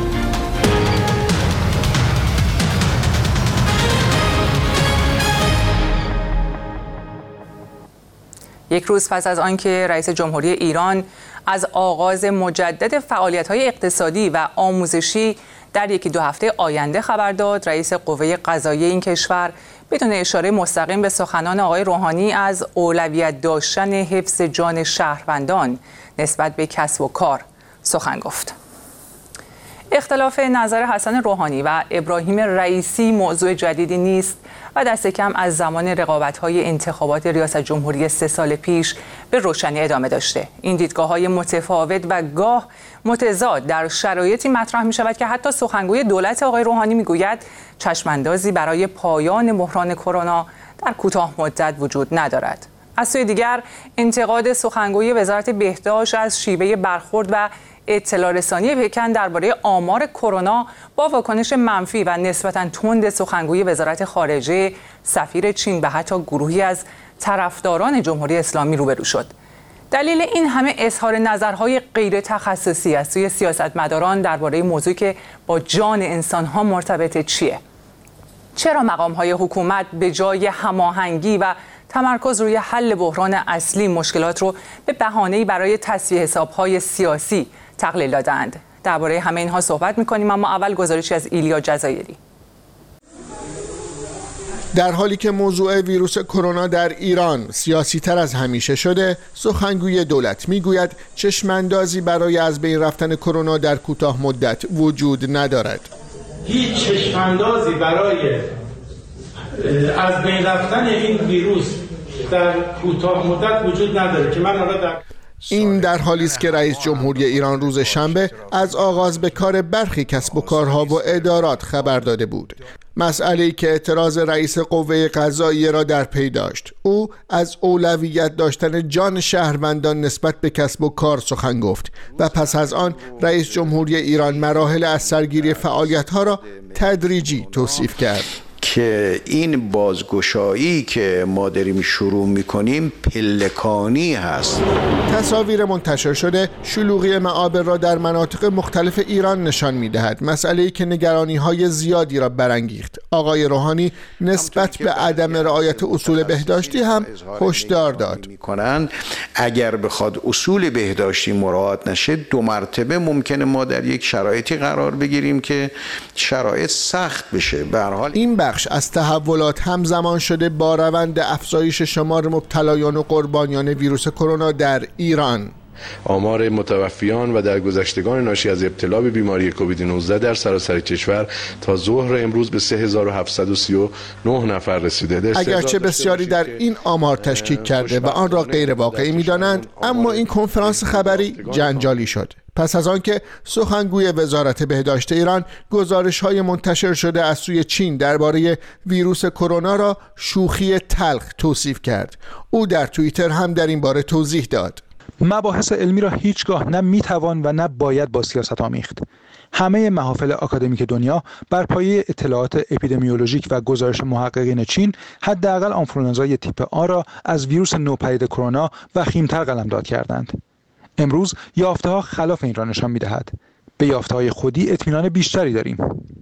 یک روز پس از آنکه رئیس جمهوری ایران از آغاز مجدد فعالیت‌های اقتصادی و آموزشی در یکی دو هفته آینده خبر داد، رئیس قوه قضاییه این کشور بدون اشاره مستقیم به سخنان آقای روحانی از اولویت داشتن حفظ جان شهروندان نسبت به کسب و کار سخن گفت. اختلاف نظر حسن روحانی و ابراهیم رئیسی موضوع جدیدی نیست و دست کم از زمان رقابت‌های انتخابات ریاست جمهوری سه سال پیش به روشنی ادامه داشته. این دیدگاه‌های متفاوت و گاه متضاد در شرایطی مطرح می‌شود که حتی سخنگوی دولت آقای روحانی می‌گوید چشم‌اندازی برای پایان بحران کرونا در کوتاه مدت وجود ندارد. از سوی دیگر انتقاد سخنگوی وزارت بهداشت از شیوه برخورد و اطلاع رسانی پکن درباره آمار کرونا با واکنش منفی و نسبتاً تند سخنگوی وزارت خارجه، سفیر چین و حتی گروهی از طرفداران جمهوری اسلامی روبرو شد. دلیل این همه اظهار نظرهای غیر تخصصی از سوی سیاستمداران درباره موضوعی که با جان انسان‌ها مرتبط چیه؟ چرا مقام‌های حکومت به جای هماهنگی و تمرکز روی حل بحران اصلی مشکلات رو به بهانه‌ای برای تصفیه حساب‌های سیاسی تقلیل دادند؟ درباره همه اینها صحبت می‌کنیم، اما اول گزارشی از ایلیا جزایری. در حالی که موضوع ویروس کرونا در ایران سیاسی تر از همیشه شده، سخنگوی دولت میگوید چشماندازی برای از بین رفتن کرونا در کوتاه مدت وجود ندارد. هیچ چشماندازی برای از بین رفتن این ویروس در کوتاه مدت وجود نداره که من حالا در این در حالی است که رئیس جمهوری ایران روز شنبه از آغاز به کار برخی کسب و کارها و ادارات خبر داده بود. مسئله‌ای که اعتراض رئیس قوه قضاییه را در پی داشت. او از اولویت داشتن جان شهروندان نسبت به کسب و کار سخن گفت و پس از آن رئیس جمهوری ایران مراحل از سرگیری فعالیت‌ها را تدریجی توصیف کرد. که این بازگشایی که ما داریم شروع میکنیم پلکانی هست. تصاویر منتشر شده شلوغی معابر را در مناطق مختلف ایران نشان میدهد، مسئله‌ای که نگرانی‌های زیادی را برانگیخت. آقای روحانی نسبت به عدم رعایت اصول بهداشتی هم هشدار داد. اگر بخواد اصول بهداشتی مراعات نشه، دو مرتبه ممکنه ما در یک شرایطی قرار بگیریم که شرایط سخت بشه. به هر حال این بخش از تحولات همزمان شده با روند افزایش شمار مبتلایان و قربانیان ویروس کرونا در ایران. آمار متوفیان و درگذشتگان ناشی از ابتلا به بیماری کووید نوزده در سراسر کشور تا ظهر امروز به سه هزار و هفتصد و سی و نه نفر رسیده. اگرچه بسیاری در این آمار تشکیک کرده و آن را غیر واقعی می‌دانند، اما این کنفرانس خبری جنجالی شد. پس از آنکه سخنگوی وزارت بهداشت ایران گزارش‌های منتشر شده از سوی چین درباره ویروس کرونا را شوخی تلخ توصیف کرد. او در توییتر هم در این باره توضیح داد. مباحث علمی را هیچگاه نه میتوان و نه باید با سیاست آمیخت. همه محافل آکادمیک دنیا بر پایه اطلاعات اپیدمیولوژیک و گزارش محققین چین حداقل آنفلوانزای تیپ آ را از ویروس نوپدید کرونا وخیم‌تر قلمداد کردند. امروز یافته‌ها خلاف این را نشان می‌دهد. به یافته‌های خودی اطمینان بیشتری داریم.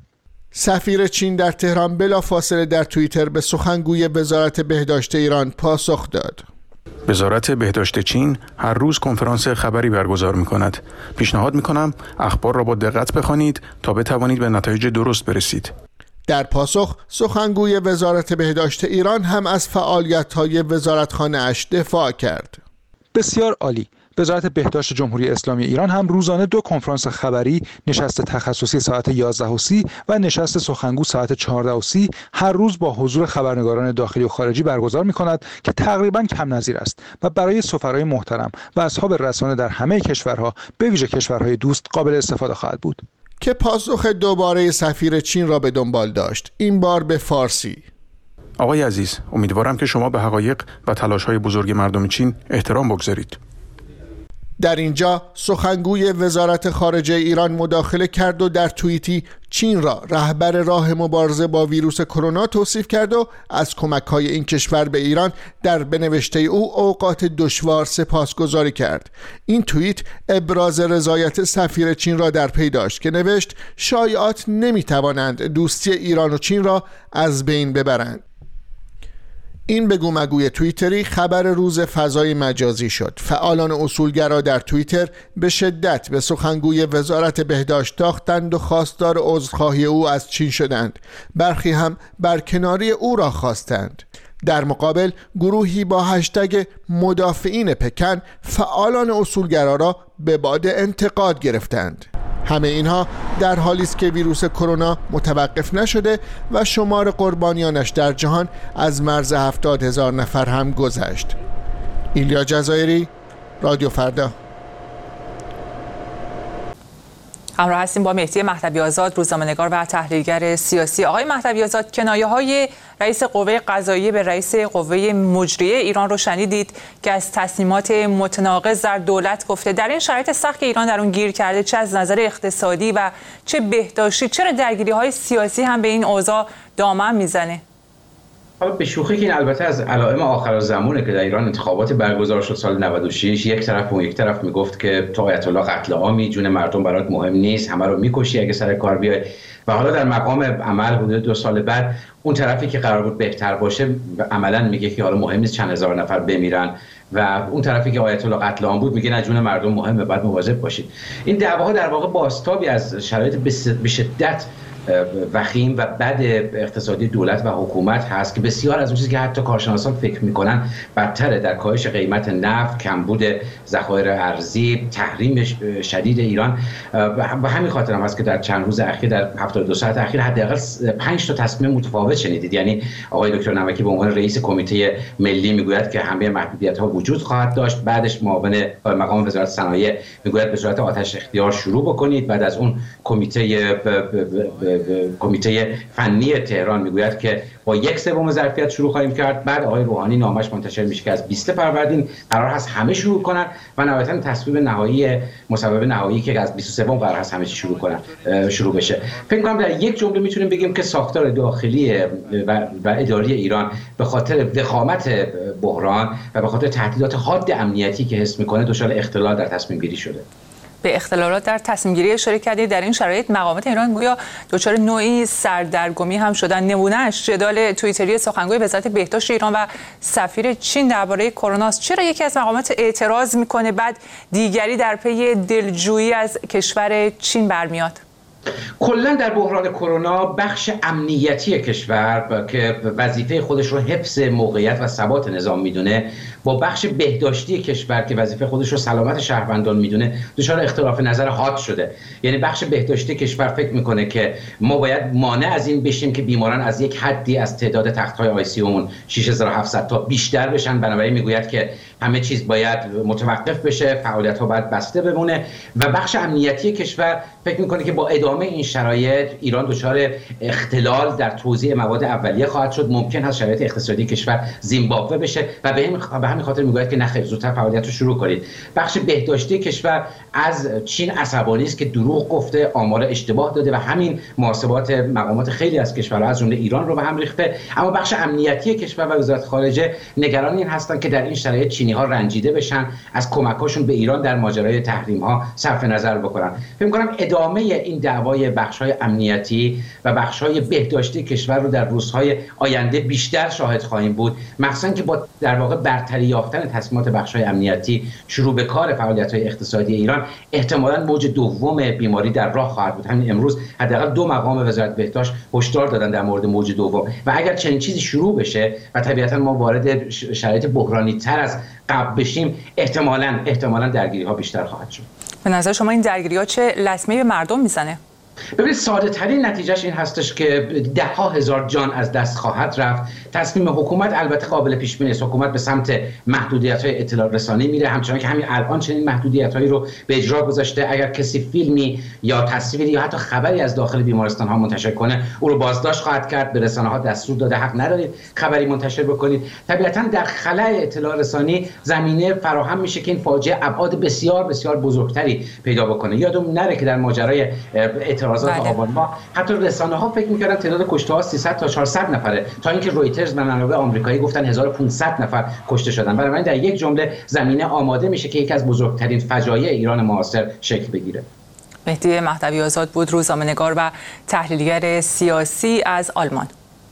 سفیر چین در تهران بلافاصله در توییتر به سخنگوی وزارت بهداشت ایران پاسخ داد. وزارت بهداشت چین هر روز کنفرانس خبری برگزار می‌کند. پیشنهاد می‌کنم اخبار را با دقت بخوانید تا بتوانید به نتایج درست برسید. در پاسخ سخنگوی وزارت بهداشت ایران هم از فعالیت‌های وزارتخانه‌اش دفاع کرد. بسیار عالی. وزارت بهداشت جمهوری اسلامی ایران هم روزانه دو کنفرانس خبری، نشست تخصصی ساعت یازده و سی و نشست سخنگو ساعت چهارده و سی هر روز با حضور خبرنگاران داخلی و خارجی برگزار می‌کند که تقریباً کم نظیر است و برای سفرای محترم و اصحاب رسانه در همه کشورها به ویژه کشورهای دوست قابل استفاده خواهد بود. که پاسخ دوباره سفیر چین را به دنبال داشت، این بار به فارسی. آقای عزیز، امیدوارم که شما به حقایق و تلاش‌های بزرگ مردم چین احترام بگذارید. در اینجا سخنگوی وزارت خارجه ایران مداخله کرد و در توییتی چین را رهبر راه مبارزه با ویروس کرونا توصیف کرد و از کمک‌های این کشور به ایران در بنوشته او اوقات دشوار سپاسگزاری کرد. این توییت ابراز رضایت سفیر چین را در پی داشت که نوشت شایعات نمی‌توانند دوستی ایران و چین را از بین ببرند. این بگو مگوی توییتری خبر روز فضای مجازی شد. فعالان اصولگرا در توییتر به شدت به سخنگوی وزارت بهداشت تاختند و خواستار عذرخواهی او از چین شدند. برخی هم برکناری او را خواستند. در مقابل گروهی با هشتگ مدافعین پکن فعالان اصولگرا را به باد انتقاد گرفتند. همه اینها در حالی است که ویروس کرونا متوقف نشده و شمار قربانیانش در جهان از مرز هفتاد هزار نفر هم گذشت. ایلیا جزایری، رادیو فردا. همراه هستیم با مهدی مهدوی آزاد، روزنامه‌نگار و تحلیلگر سیاسی. آقای مهدوی آزاد، کنایه‌های رئیس قوه قضاییه به رئیس قوه مجریه ایران رو شنیدید که از تصمیمات متناقض در دولت گفته. در این شرایط سخت که ایران در اون گیر کرده، چه از نظر اقتصادی و چه بهداشتی، چرا درگیری‌های سیاسی هم به این اوضاع دامن میزنه؟ حالا به شوخی که این البته از علائم آخرالزمانه که در ایران انتخابات برگزار شد سال نود و شش، یک طرف اون یک طرف میگفت که تو آیت الله قتل عامی، جون مردم برات مهم نیست، همه رو میکشی اگه سر کار بیای. و حالا در مقام عمل حدود دو سال بعد اون طرفی که قرار بود بهتر باشه عملاً میگه که حالا مهم نیست چند هزار نفر بمیرن، و اون طرفی که آیت الله قتل عام بود میگه نه، جون مردم مهمه، بعد مواظب باشید. این دعواها در واقع بازتابی از شرایط به شدت وخیم و بد اقتصادی دولت و حکومت هست که بسیار از اون چیزی که حتی کارشناسان فکر میکنن بدتره، در کاهش قیمت نفت، کمبود ذخایر ارزی، تحریم شدید ایران. و همین خاطر هم هست که در چند روز اخیر، در هفتاد و دو ساعت اخیر، حداقل پنج تا تصمیم متفاوت شنیدید. یعنی آقای دکتر نمکی به عنوان رئیس کمیته ملی میگوید که همه محدودیت‌ها وجود خواهد داشت، بعدش معاون مقام وزارت صنایع میگوید به صورت آتش اختیار شروع بکنید، بعد از اون کمیته کمیته فنی تهران میگوید که با یک سوم ظرفیت شروع خواهیم کرد. بعد آقای روحانی نامش منتشر میشه که از بیست فروردین قرار هست همه شروع کنن و نهایتا تصویب نهایی مصوبه نهایی که از بیست و سوم قرار هست همه چی شروع کنن شروع بشه. فکر کنم در یک جمله میتونیم بگیم که ساختار داخلی و, و اداری ایران به خاطر وخامت بحران و به خاطر تهدیدات حاد امنیتی که حس میکنه دچار اختلال در تصمیم گیری شده. به اختلالات در تصمیم گیری اشاره کردید. در این شرایط مقامات ایران گویا دچار نوعی سردرگمی هم شدن. نمونهش جدال توییتری سخنگوی وزارت بهداشت ایران و سفیر چین درباره کرونا است. چرا یکی از مقامات اعتراض میکنه بعد دیگری در پی دلجویی از کشور چین برمیاد؟ کلا در بحران کرونا بخش امنیتی کشور که وظیفه خودش رو حفظ موقعیت و ثبات نظام میدونه با بخش بهداشتی کشور که وظیفه خودش رو سلامت شهروندان میدونه دچار اختلاف نظر حاد شده. یعنی بخش بهداشتی کشور فکر میکنه که ما باید مانع از این بشیم که بیماران از یک حدی از تعداد تخت‌های آی سی یو شش هزار و هفتصد تا بیشتر بشن، بنابراین میگوید که همه چیز باید متوقف بشه، فعالیت‌ها باید بسته بمونه. و بخش امنیتی کشور فکر میکنه که با ادامه این شرایط ایران دچار اختلال در توزیع مواد اولیه خواهد شد، ممکن است شرایط اقتصادی کشور زیمبابوه بشه و به همین خاطر میگوید که نخیر، زودتر فعالیت رو شروع کنید. بخش بهداشتی کشور از چین عصبانی است که دروغ گفته، آمار اشتباه داده و همین محاسبات مقامات خیلی از کشورها از جمله ایران رو به هم ریخته. اما بخش امنیتی کشور و وزارت خارجه نگران این هستند که در این شرایط چینی ها رنجیده بشن، از کمک‌هاشون به ایران در ماجرای تحریم ها صرف نظر بکنن. فکر می‌کنم ادامه این دعوای بخش‌های امنیتی و بخش‌های بهداشتی کشور رو در روزهای آینده بیشتر شاهد خواهیم بود، مخصوصاً که با در واقع برتری یافتن تصمیمات بخش‌های امنیتی شروع به کار فعالیت‌های اقتصادی ایران هم احتمالاً موج دوم بیماری در راه خواهد بود. همین امروز حداقل دو مقام وزارت بهداشت هشدار دادن در مورد موج دوم و اگر چنین چیزی شروع بشه و طبیعتاً ما وارد شرایط بحرانی تر از قبل بشیم، احتمالاً احتمالاً درگیری ها بیشتر خواهد شد. به نظر شما این درگیری ها چه لطمه‌ای به مردم میزنه؟ ببینید ساده ترین نتیجهش این هستش که ده ها هزار جان از دست خواهد رفت. تصمیم حکومت البته قابل پیش بینی است. حکومت به سمت محدودیت‌های اطلاع رسانی میره، همچنان که همین الان چنین محدودیت‌هایی رو به اجرا گذاشته. اگر کسی فیلمی یا تصویری یا حتی خبری از داخل بیمارستان‌ها منتشر کنه، او رو بازداشت خواهد کرد. به رسانه‌ها دستور داده حق ندارید خبری منتشر بکنید. طبیعتاً در خلأ اطلاع رسانی زمینه فراهم میشه که این فاجعه ابعاد بسیار بسیار بزرگتری پیدا بکنه. یادم نره که در ماجرای اعتراضات آبان ماه حتی رسانه‌ها فکر می‌کردن تعداد کشته‌ها سیصد تا چهارصد نفره، تا اینکه رویترز و منابع آمریکایی گفتن هزار و پانصد نفر کشته شدن. بنابراین در یک جمله زمینه آماده میشه که یکی از بزرگترین فجایع ایران معاصر شکل بگیره. مهدی مهدوی آزاد بود، روزنامه‌نگار و تحلیلگر سیاسی از آلمان.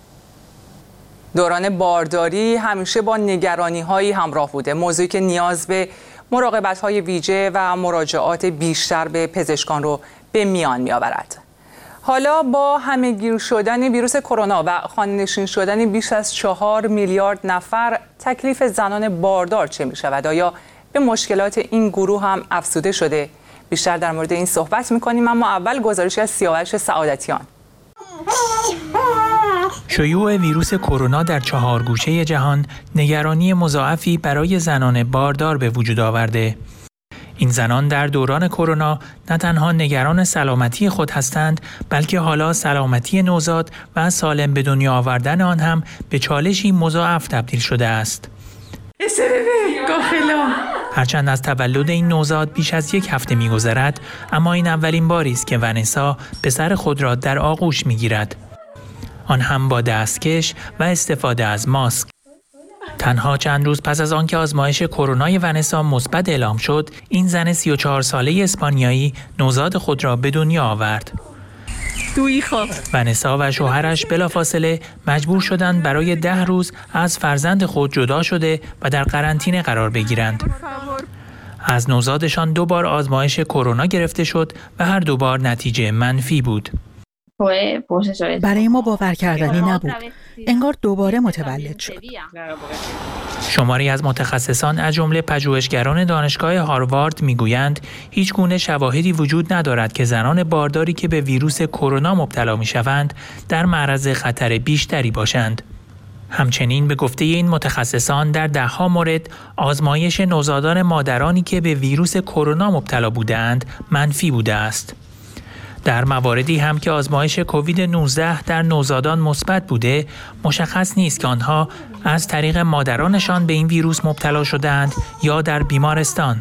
دوران بارداری همیشه با نگرانی‌هایی همراه بوده، موضوعی که نیاز به مراقبت‌های ویژه و مراجعات بیشتر به پزشکان رو به میان می‌آورد. حالا با همه‌گیر شدن ویروس کرونا و خانه‌نشین شدن بیش از چهار میلیارد نفر، تکلیف زنان باردار چه می‌شود؟ آیا به مشکلات این گروه هم افزوده شده؟ بیشتر در مورد این صحبت می‌کنیم، اما اول گزارشی از سیاوش سعادتیان. شیوع ویروس کرونا در چهار گوشه جهان نگرانی مضاعفی برای زنان باردار به وجود آورده. این زنان در دوران کرونا نه تنها نگران سلامتی خود هستند، بلکه حالا سلامتی نوزاد و سالم به دنیا آوردن آن هم به چالشی مضاعف تبدیل شده است. هرچند از تولد این نوزاد بیش از یک هفته می‌گذرد، اما این اولین باری است که ونسا پسر خود را در آغوش می‌گیرد، آن هم با دستکش و استفاده از ماسک. تنها چند روز پس از آنکه آزمایش کرونای ونسا مثبت اعلام شد، این زن سی و چهار ساله اسپانیایی نوزاد خود را به دنیا آورد. ونسا و شوهرش بلافاصله مجبور شدند برای ده روز از فرزند خود جدا شده و در قرنطینه قرار بگیرند. از نوزادشان دو بار آزمایش کرونا گرفته شد و هر دو بار نتیجه منفی بود. برای ما باور کردنی نبود. انگار دوباره متولد شد. شماری از متخصصان از جمله پژوهشگران دانشگاه هاروارد میگویند هیچ گونه شواهدی وجود ندارد که زنان بارداری که به ویروس کرونا مبتلا میشوند در معرض خطر بیشتری باشند. همچنین به گفته این متخصصان در ده‌ها مورد آزمایش نوزادان مادرانی که به ویروس کرونا مبتلا بودند منفی بوده است. در مواردی هم که آزمایش کووید نوزده در نوزادان مثبت بوده، مشخص نیست که آنها از طریق مادرانشان به این ویروس مبتلا شدند یا در بیمارستان.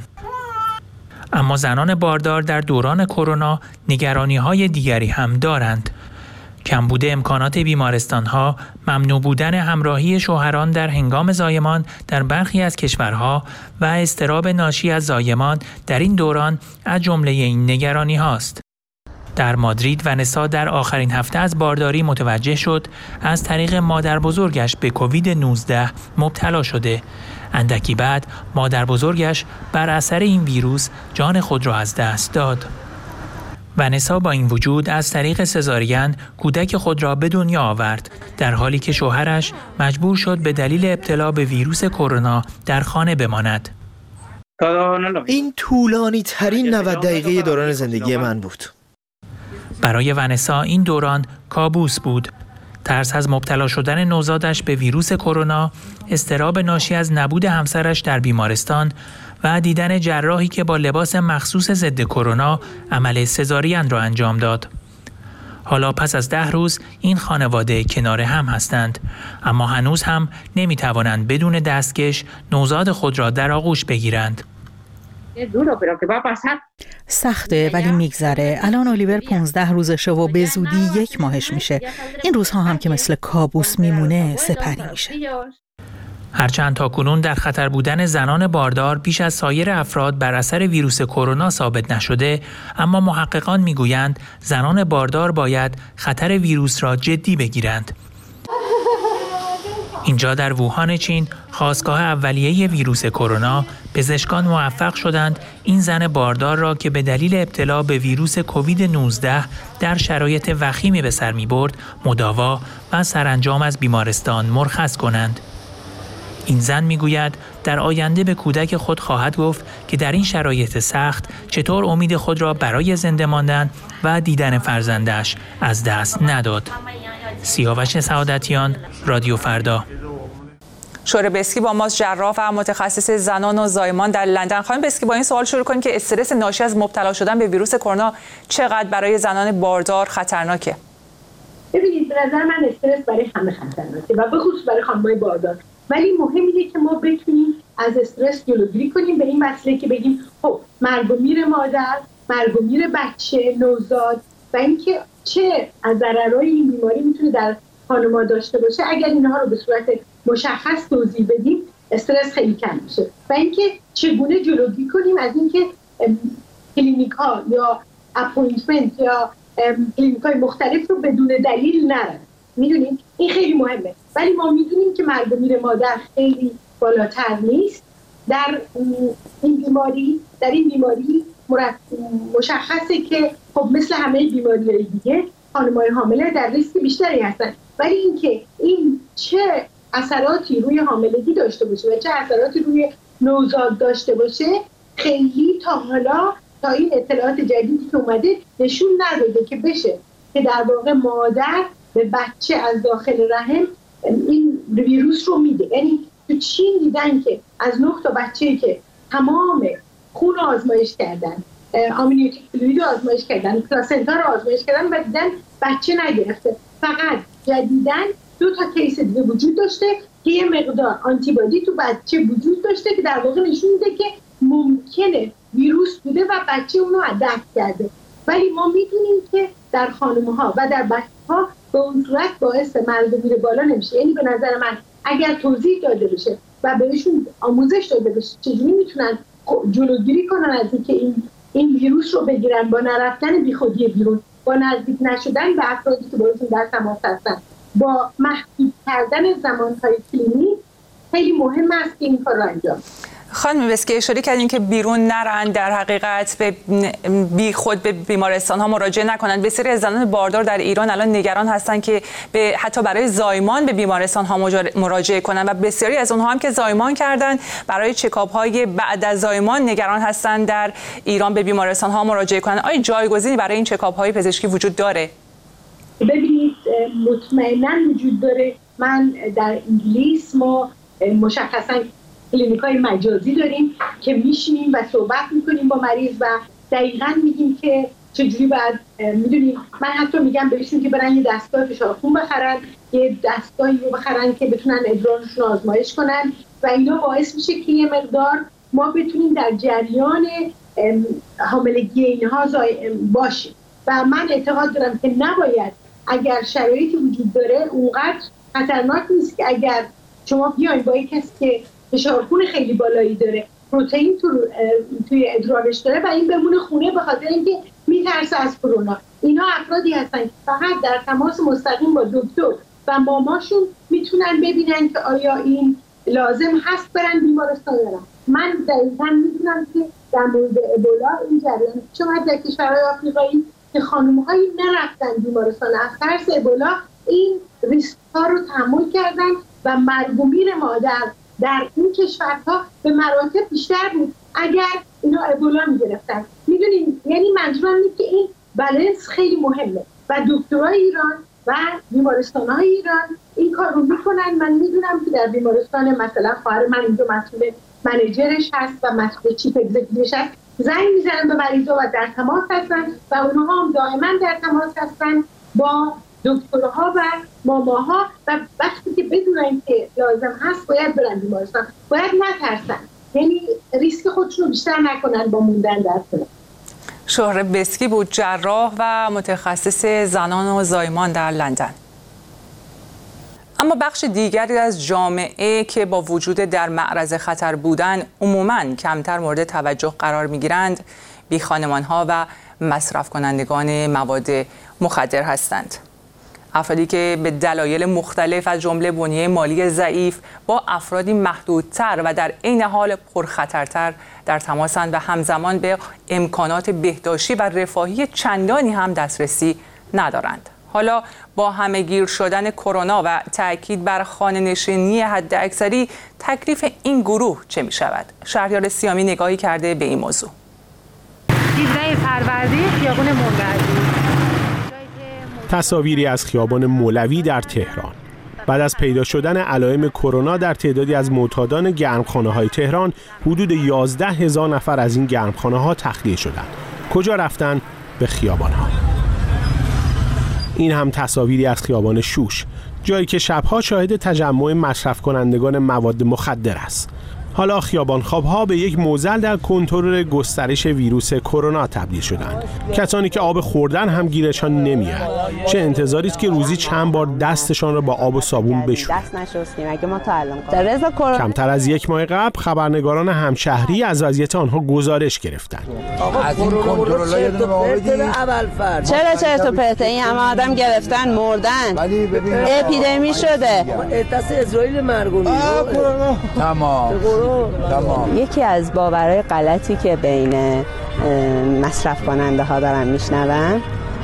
اما زنان باردار در دوران کرونا نگرانی‌های دیگری هم دارند. کمبود امکانات بیمارستان‌ها، ممنوع بودن همراهی شوهران در هنگام زایمان در برخی از کشورها و اضطراب ناشی از زایمان در این دوران از جمله این نگرانی‌هاست. در مادرید ونسا در آخرین هفته از بارداری متوجه شد از طریق مادر بزرگش به کووید نوزده مبتلا شده. اندکی بعد مادر بزرگش بر اثر این ویروس جان خود را از دست داد. ونسا با این وجود از طریق سزارین کودک خود را به دنیا آورد، در حالی که شوهرش مجبور شد به دلیل ابتلا به ویروس کرونا در خانه بماند. این طولانی ترین نود دقیقه دوران زندگی من بود. برای ونسا این دوران کابوس بود. ترس از مبتلا شدن نوزادش به ویروس کرونا، اضطراب ناشی از نبود همسرش در بیمارستان و دیدن جراحی که با لباس مخصوص ضد کرونا عمل سزارین را انجام داد. حالا پس از ده روز این خانواده کنار هم هستند، اما هنوز هم نمیتوانند بدون دستکش نوزاد خود را در آغوش بگیرند. سخته ولی میگذره. الان الیور پانزده روزشه و به زودی یک ماهش میشه. این روزها هم که مثل کابوس میمونه سپری میشه. هرچند تاکنون در خطر بودن زنان باردار بیش از سایر افراد بر اثر ویروس کرونا ثابت نشده، اما محققان میگویند زنان باردار باید خطر ویروس را جدی بگیرند. اینجا در ووهان چین، خاستگاه اولیه ویروس کرونا، پزشکان موفق شدند این زن باردار را که به دلیل ابتلا به ویروس کووید نوزده در شرایط وخیمی به سر می‌برد، مداوا و سرانجام از بیمارستان مرخص کنند. این زن میگوید در آینده به کودک خود خواهد گفت که در این شرایط سخت چطور امید خود را برای زنده ماندن و دیدن فرزندش از دست نداد. سیاوش سعادتیان، رادیو فردا. شوره بسکی با ماست، جراح و متخصص زنان و زایمان در لندن. خانم بسکی، با این سوال شروع کنیم که استرس ناشی از مبتلا شدن به ویروس کرونا چقدر برای زنان باردار خطرناکه؟ ببینید، به نظر من استرس برای همه خطرناکه و به خصوص برای خانم‌های باردار، ولی مهم اینه که ما بتونیم از استرس جلوگیری کنیم به این وسیله که بگیم خب مرگ و میر مادر، مرگ و میر بچه، نوزاد و اینکه چه از ضررهای این بیماری میتونه در خانم‌ها داشته باشه. اگر اینها رو به صورت مشخص توضیح بدیم استرس خیلی کم میشه و اینکه چگونه جلوگیری کنیم از اینکه کلینیک‌ها یا اپوینتمنت یا کلینیک‌های مختلف رو بدون دلیل نرن. میدونید این خیلی مهمه، ولی ما میدونیم که مرگ و میر مادر خیلی بالاتر نیست در این بیماری. در این بیماری مشخصه که خب مثل همه بیماری‌های دیگه خانم‌های حامله در ریسک بیشتری هستن، ولی اینکه این چه اثراتی روی حاملگی داشته باشه و چه اثراتی روی نوزاد داشته باشه خیلی تا حالا تا این اطلاعات جدیدی که اومده نشون نداده که بشه که در واقع مادر به بچه از داخل رحم این ویروس رو میده. یعنی تو چین دیدن که از نه تا بچه‌ای که تمام خون آزمایش کردن، آمنیوتیک فلوید آزمایش کردن، پلاسنتا رو آزمایش کردن و دیدن بچه نگرفته. فقط جدیدن دو تا کیس دیگه وجود داشته که یه مقدار آنتیبادی تو بچه وجود داشته که در واقع نشون میده که ممکنه ویروس بوده و بچه اونو ادپت کرده. ولی ما میدونیم که در خانم‌ها و در بچه‌ها به اون صورت باعث مرگ و میر بالا نمیشه. یعنی به نظر من اگر توضیح داده بشه و بهشون آموزش داده بشه چجوری میتونن جلوگیری کنن از اینکه این این ویروس رو بگیرن با نرفتن بیخودی بیرون، با نزدیک نشدن به افرادی که باهاشون در تماس هستن، با محدود کردن زمان‌های کلینیک، خیلی مهم است که این کار رو انجام. خانم بسکی اشاره کردین که بیرون نرن، در حقیقت به بی خود به بیمارستان ها مراجعه نکنن. بسیاری از زنان باردار در ایران الان نگران هستن که به حتی برای زایمان به بیمارستان ها مراجعه کنن و بسیاری از اونها هم که زایمان کردن برای چکاپ های بعد از زایمان نگران هستن در ایران به بیمارستان ها مراجعه کنن. آیا جایگزینی برای این چکاپ های پزشکی وجود داره؟ ببینید، مطمئنا وجود داره. من در انگلیس ما مشخصا کلینیکای مجازی داریم که میشینیم و صحبت میکنیم با مریض و دقیقاً میگیم که چجوری باید، میدونیم من حتی میگم بهشون که برن یه دستگاه فشار خون بخرن، یه دستگاهی رو بخرن که بتونن ادرارشون آزمایش کنن و اینا باعث میشه که یه مقدار ما بتونیم در جریان حاملگی اینها باشیم. و من اعتقاد دارم که نباید، اگر شرایطی وجود داره اونقدر خطرناک نیست که اگر شما بیاین با یک کسی که فشار خون خیلی بالایی داره، پروتئین تو توی ادرارش داره و این بمونه خونه به خاطر اینکه میترسه از کرونا. اینا افرادی هستن که فقط در تماس مستقیم با دکتر و ماماشون میتونن ببینن که آیا این لازم هست برن بیمارستان یا نه. من دقیقاً میدونم که در مورد ابولا این جریان شما در کشورهای آفریقایی که خانم‌هایی نرفتن بیمارستان از ترس ابولا، این ریسک ها رو تحمل کردن و مرگ و میر مادر در این کشورها به مراتب بیشتر بود اگر اینا ابولا میگرفتن. میدونین، یعنی منظورم اینه که این بالانس خیلی مهمه و دکترای ایران و بیمارستان‌های ایران این کار رو میکنن. من میدونم که در بیمارستان مثلا خواهر من اینجا مسئول منیجرش هست و مسئول چیف اگزیکتیوش هست، زنگ میزنن به مریضا و در تماس هستن و اونها هم دائما در تماس هستن با دکترها و ماماها و وقتی که بدونن که لازم هست باید برن بیمارستان، باید نترسن، یعنی ریسک خودشون رو بیشتر نکنن با موندن در خونه. شهره بسکی بود، جراح و متخصص زنان و زایمان در لندن. اما بخش دیگری از جامعه که با وجود در معرض خطر بودن عموماً کمتر مورد توجه قرار می‌گیرند، بیخانمان‌ها و مصرف کنندگان مواد مخدر هستند. افرادی که به دلایل مختلف از جمله بنیه مالی ضعیف با افرادی محدودتر و در عین حال پرخطرتر در تماسند و همزمان به امکانات بهداشتی و رفاهی چندانی هم دسترسی ندارند. حالا با همه‌گیر شدن کرونا و تأکید بر خانه‌نشینی حداکثری، تکلیف این گروه چه می شود؟ شهریار سیامی نگاهی کرده به این موضوع. هفدهم فروردین خیابان مولوی. تصاویری از خیابان مولوی در تهران. بعد از پیدا شدن علائم کرونا در تعدادی از معتادان گرمخانه‌های تهران، حدود یازده هزار نفر از این گرمخانه‌ها تخلیه شدند. کجا رفتن؟ به خیابان‌ها. این هم تصاویری از خیابان شوش، جایی که شبها شاهد تجمع مصرف کنندگان مواد مخدر است. حالا خیابان خواب‌ها به یک معضل در کنترل گسترش ویروس کرونا تبدیل شدند. کسانی که آب خوردن هم گیرشان نمیاد. چه انتظاری است که روزی چند بار دستشان را با آب و صابون بشورند. دست نشستیم اگه ما تا الان کمتر از یک ماه قبل خبرنگاران همشهری از وضعیت آنها گزارش گرفتند. از این کنترل‌های چرا چرت و پرت؟ این همه آدم گرفتن، مردن، اپیدمی شده. دست اسرائیل مرگومی. تمام. یکی از باورهای غلطی که بین مصرف کننده ها دارن میشنون،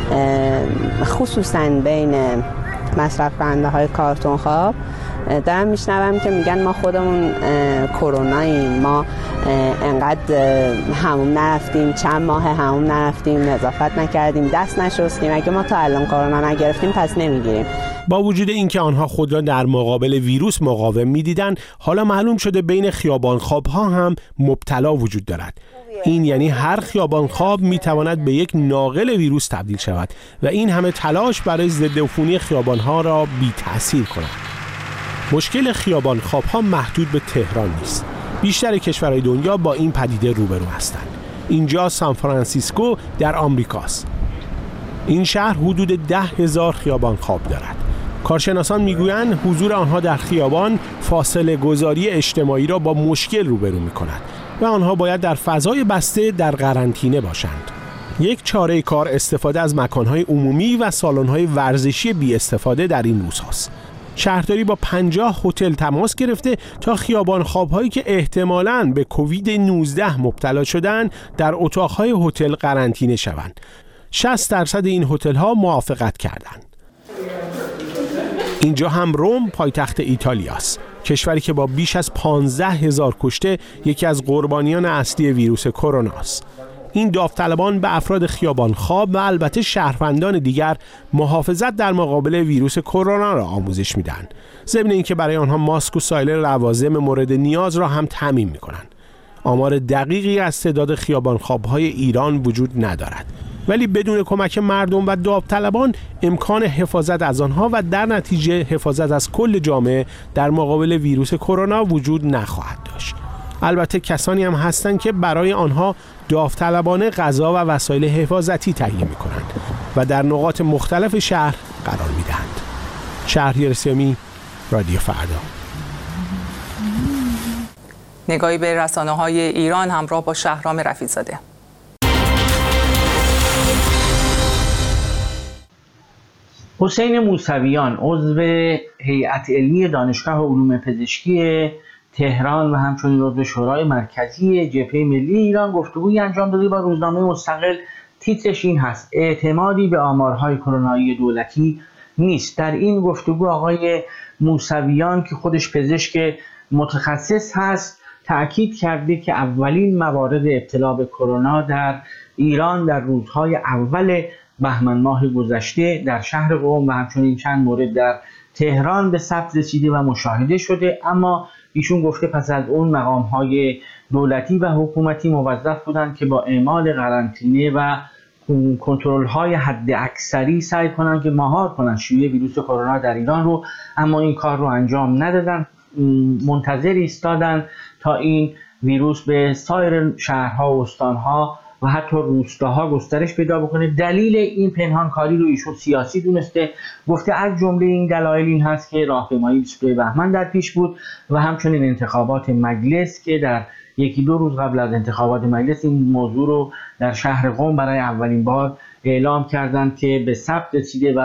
خصوصا بین مصرف کننده های کارتون خواب دارم میشنوم که میگن ما خودمون کروناییم، ما انقدر حموم نرفتیم، چند ماه حموم نرفتیم، نظافت نکردیم، دست نشستیم، اگه ما تا الان کرونا نگرفتیم پس نمیگیریم. با وجود اینکه آنها خود را در مقابل ویروس مقاوم می‌دیدند، حالا معلوم شده بین خیابان‌خواب‌ها هم مبتلا وجود دارد. این یعنی هر خیابان‌خواب می‌تواند به یک ناقل ویروس تبدیل شود و این همه تلاش برای ضد عفونی خیابان‌ها را بی‌تأثیر کند. مشکل خیابان‌خواب‌ها محدود به تهران نیست. بیشتر کشورهای دنیا با این پدیده روبرو هستند. اینجا سان فرانسیسکو در آمریکاست. این شهر حدود ده هزار خیابان خواب دارد. کارشناسان میگویند حضور آنها در خیابان فاصله گذاری اجتماعی را با مشکل روبرو می‌کند و آنها باید در فضای بسته در قرنطینه باشند. یک چاره کار استفاده از مکان‌های عمومی و سالن‌های ورزشی بی استفاده در این روزهاست. شهرداری با پنجاه هتل تماس گرفته تا خیابان خواب‌هایی که احتمالاً به کووید نوزده مبتلا شدند در اتاق‌های هتل قرنطینه شوند. شصت درصد این هتل‌ها موافقت کردند. اینجا هم روم پایتخت ایتالیاست، کشوری که با بیش از پانزده هزار کشته یکی از قربانیان اصلی ویروس کرونا است. این داوطلبان به افراد خیابان خواب و البته شهروندان دیگر محافظت در مقابل ویروس کرونا را آموزش میدن، ضمن اینکه برای آنها ماسک و سایر لوازم مورد نیاز را هم تامین میکنند. آمار دقیقی از تعداد خیابان خواب‌های ایران وجود ندارد، ولی بدون کمک مردم و داوطلبان امکان حفاظت از آنها و در نتیجه حفاظت از کل جامعه در مقابل ویروس کرونا وجود نخواهد داشت. البته کسانی هم هستند که برای آنها داوطلبانه غذا و وسایل حفاظتی تهیه می‌کنند و در نقاط مختلف شهر قرار می‌دهند. شهریار سیامی، رادیو فردا. نگاهی به رسانه‌های ایران همراه با شهرام رفیع‌زاده. حسین موسویان عضو هیئت علمی دانشگاه علوم پزشکی تهران و همچنین عضو شورای مرکزی جبهه ملی ایران گفتگویی انجام داده با روزنامه مستقل. تیترش این هست: اعتمادی به آمارهای کرونایی دولتی نیست. در این گفتگو آقای موسویان که خودش پزشک متخصص هست تأکید کرده که اولین موارد ابتلا به کرونا در ایران در روزهای اول بهمن ماه گذشته در شهر قم و همچنین چند مورد در تهران به ثبت رسیده و مشاهده شده، اما ایشون گفته پس از اون مقام‌های دولتی و حکومتی موظف بودند که با اعمال قرنطینه و کنترل‌های حد اکثری سعی کنند که مهار کنند شیوع ویروس کرونا در ایران رو، اما این کار رو انجام ندادن. منتظر ایستادن تا این ویروس به سایر شهرها و استانها و حتی روستاها گسترش پیدا بکنه. دلیل این پنهانکاری رو ایشون سیاسی دونسته. گفته از جمله این دلایل این هست که راهپیمایی بیست و دو بهمن در پیش بود و همچنین انتخابات مجلس که در یکی دو روز قبل از انتخابات مجلس این موضوع رو در شهر قم برای اولین بار اعلام کردند که به ثبت رسیده و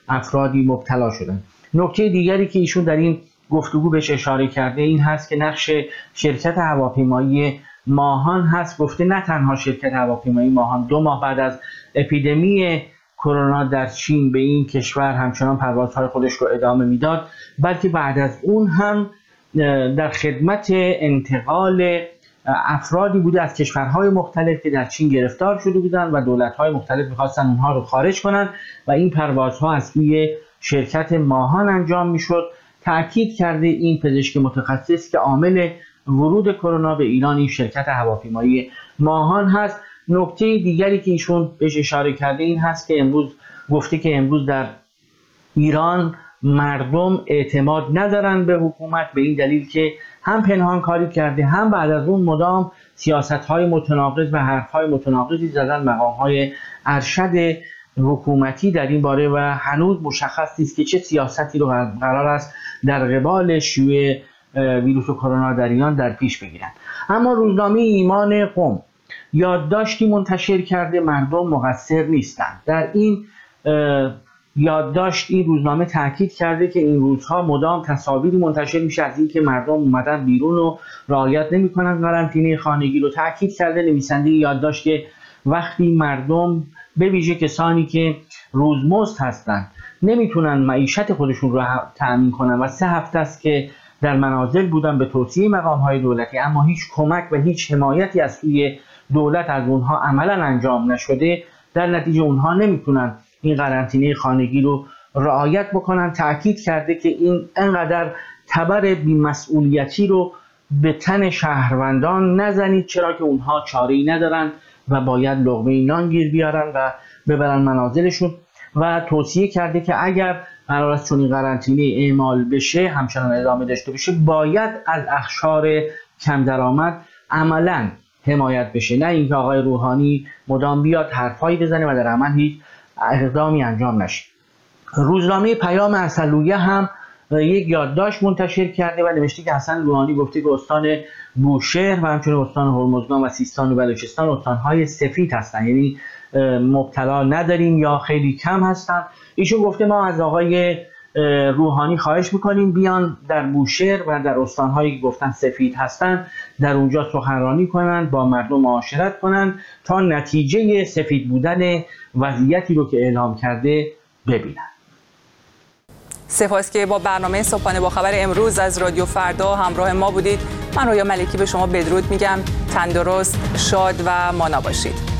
افرادی مبتلا شدند. نکته دیگری که ایشون در این گفتگو بهش اشاره کرده این هست که نقش شرکت هواپیمایی ماهان هست. گفته نه تنها شرکت هواپیمایی ماهان دو ماه بعد از اپیدمی کرونا در چین به این کشور همچنان پروازهای خودش رو ادامه میداد، بلکه بعد از اون هم در خدمت انتقال افرادی بوده از کشورهای مختلف که در چین گرفتار شده بودند و دولت‌های مختلف می‌خواستن اونها رو خارج کنن و این پروازها از سوی شرکت ماهان انجام میشد. تأکید کرده این پزشک متخصص که عامل ورود کرونا به ایران این شرکت هواپیمایی ماهان هست. نکته دیگری که ایشون بهش اشاره کرده این هست که امروز گفته که امروز در ایران مردم اعتماد ندارن به حکومت، به این دلیل که هم پنهان کاری کرده هم بعد از اون مدام سیاست‌های متناقض و حرف‌های متناقضی زدن مقام‌های ارشد حکومتی در این باره و هنوز مشخص نیست که چه سیاستی رو قرار است در قبال شیوع ویروس کرونا در ایران در پیش بگیرن. اما روزنامه ایمان قم یادداشتی منتشر کرده مردم مقصر نیستند. در این یادداشت این روزنامه تاکید کرده که این روزها مدام تصاویری منتشر میشه از اینکه مردم اومدن بیرون و رعایت نمیکنن قرنطینه خانگی رو. تاکید کرده نویسنده یادداشت که وقتی مردم به ویژه کسانی که روزمزد هستند نمیتونن معیشت خودشون رو تأمین کنن و سه هفته است که در منازل بودن به توصیه مقام‌های دولتی اما هیچ کمک و هیچ حمایتی از سوی دولت از اونها عملا انجام نشده، در نتیجه اونها نمیتونن این قرنطینه خانگی رو رعایت بکنن. تأکید کرده که این انقدر تبر بی‌مسئولیتی رو به تن شهروندان نزنید، چرا که اونها چاره‌ای ندارن و باید لقمه نان گیر بیارن و ببرن منازلشون. و توصیه کرده که اگر قرار است چون این قرنطینه اعمال بشه همچنان ادامه داشته باشه باید از اقشار کم درآمد عملاً حمایت بشه، نه اینکه آقای روحانی مدام بیاد حرفایی بزنه و در عمل هیچ اقدامی انجام نشه. روزنامه پیام عسلویه هم یک یادداشت منتشر کرده و نوشته که حسن روحانی گفته که استان بوشهر و همچنین استان هرمزگان و سیستان و بلوچستان استان‌های سفید هستن، یعنی مبتلا نداریم یا خیلی کم هستن. ایشون گفته ما از آقای روحانی خواهش میکنیم بیان در بوشهر و در استان‌هایی که گفتن سفید هستن در اونجا سخنرانی کنن، با مردم معاشرت کنن تا نتیجه سفید بودن وضعیتی رو که اعلام کرده ببینن. سپاس که با برنامه صبحانه با خبر امروز از رادیو فردا همراه ما بودید. من رویا ملکی به شما بدرود میگم. تندرست، شاد و مانا باشید.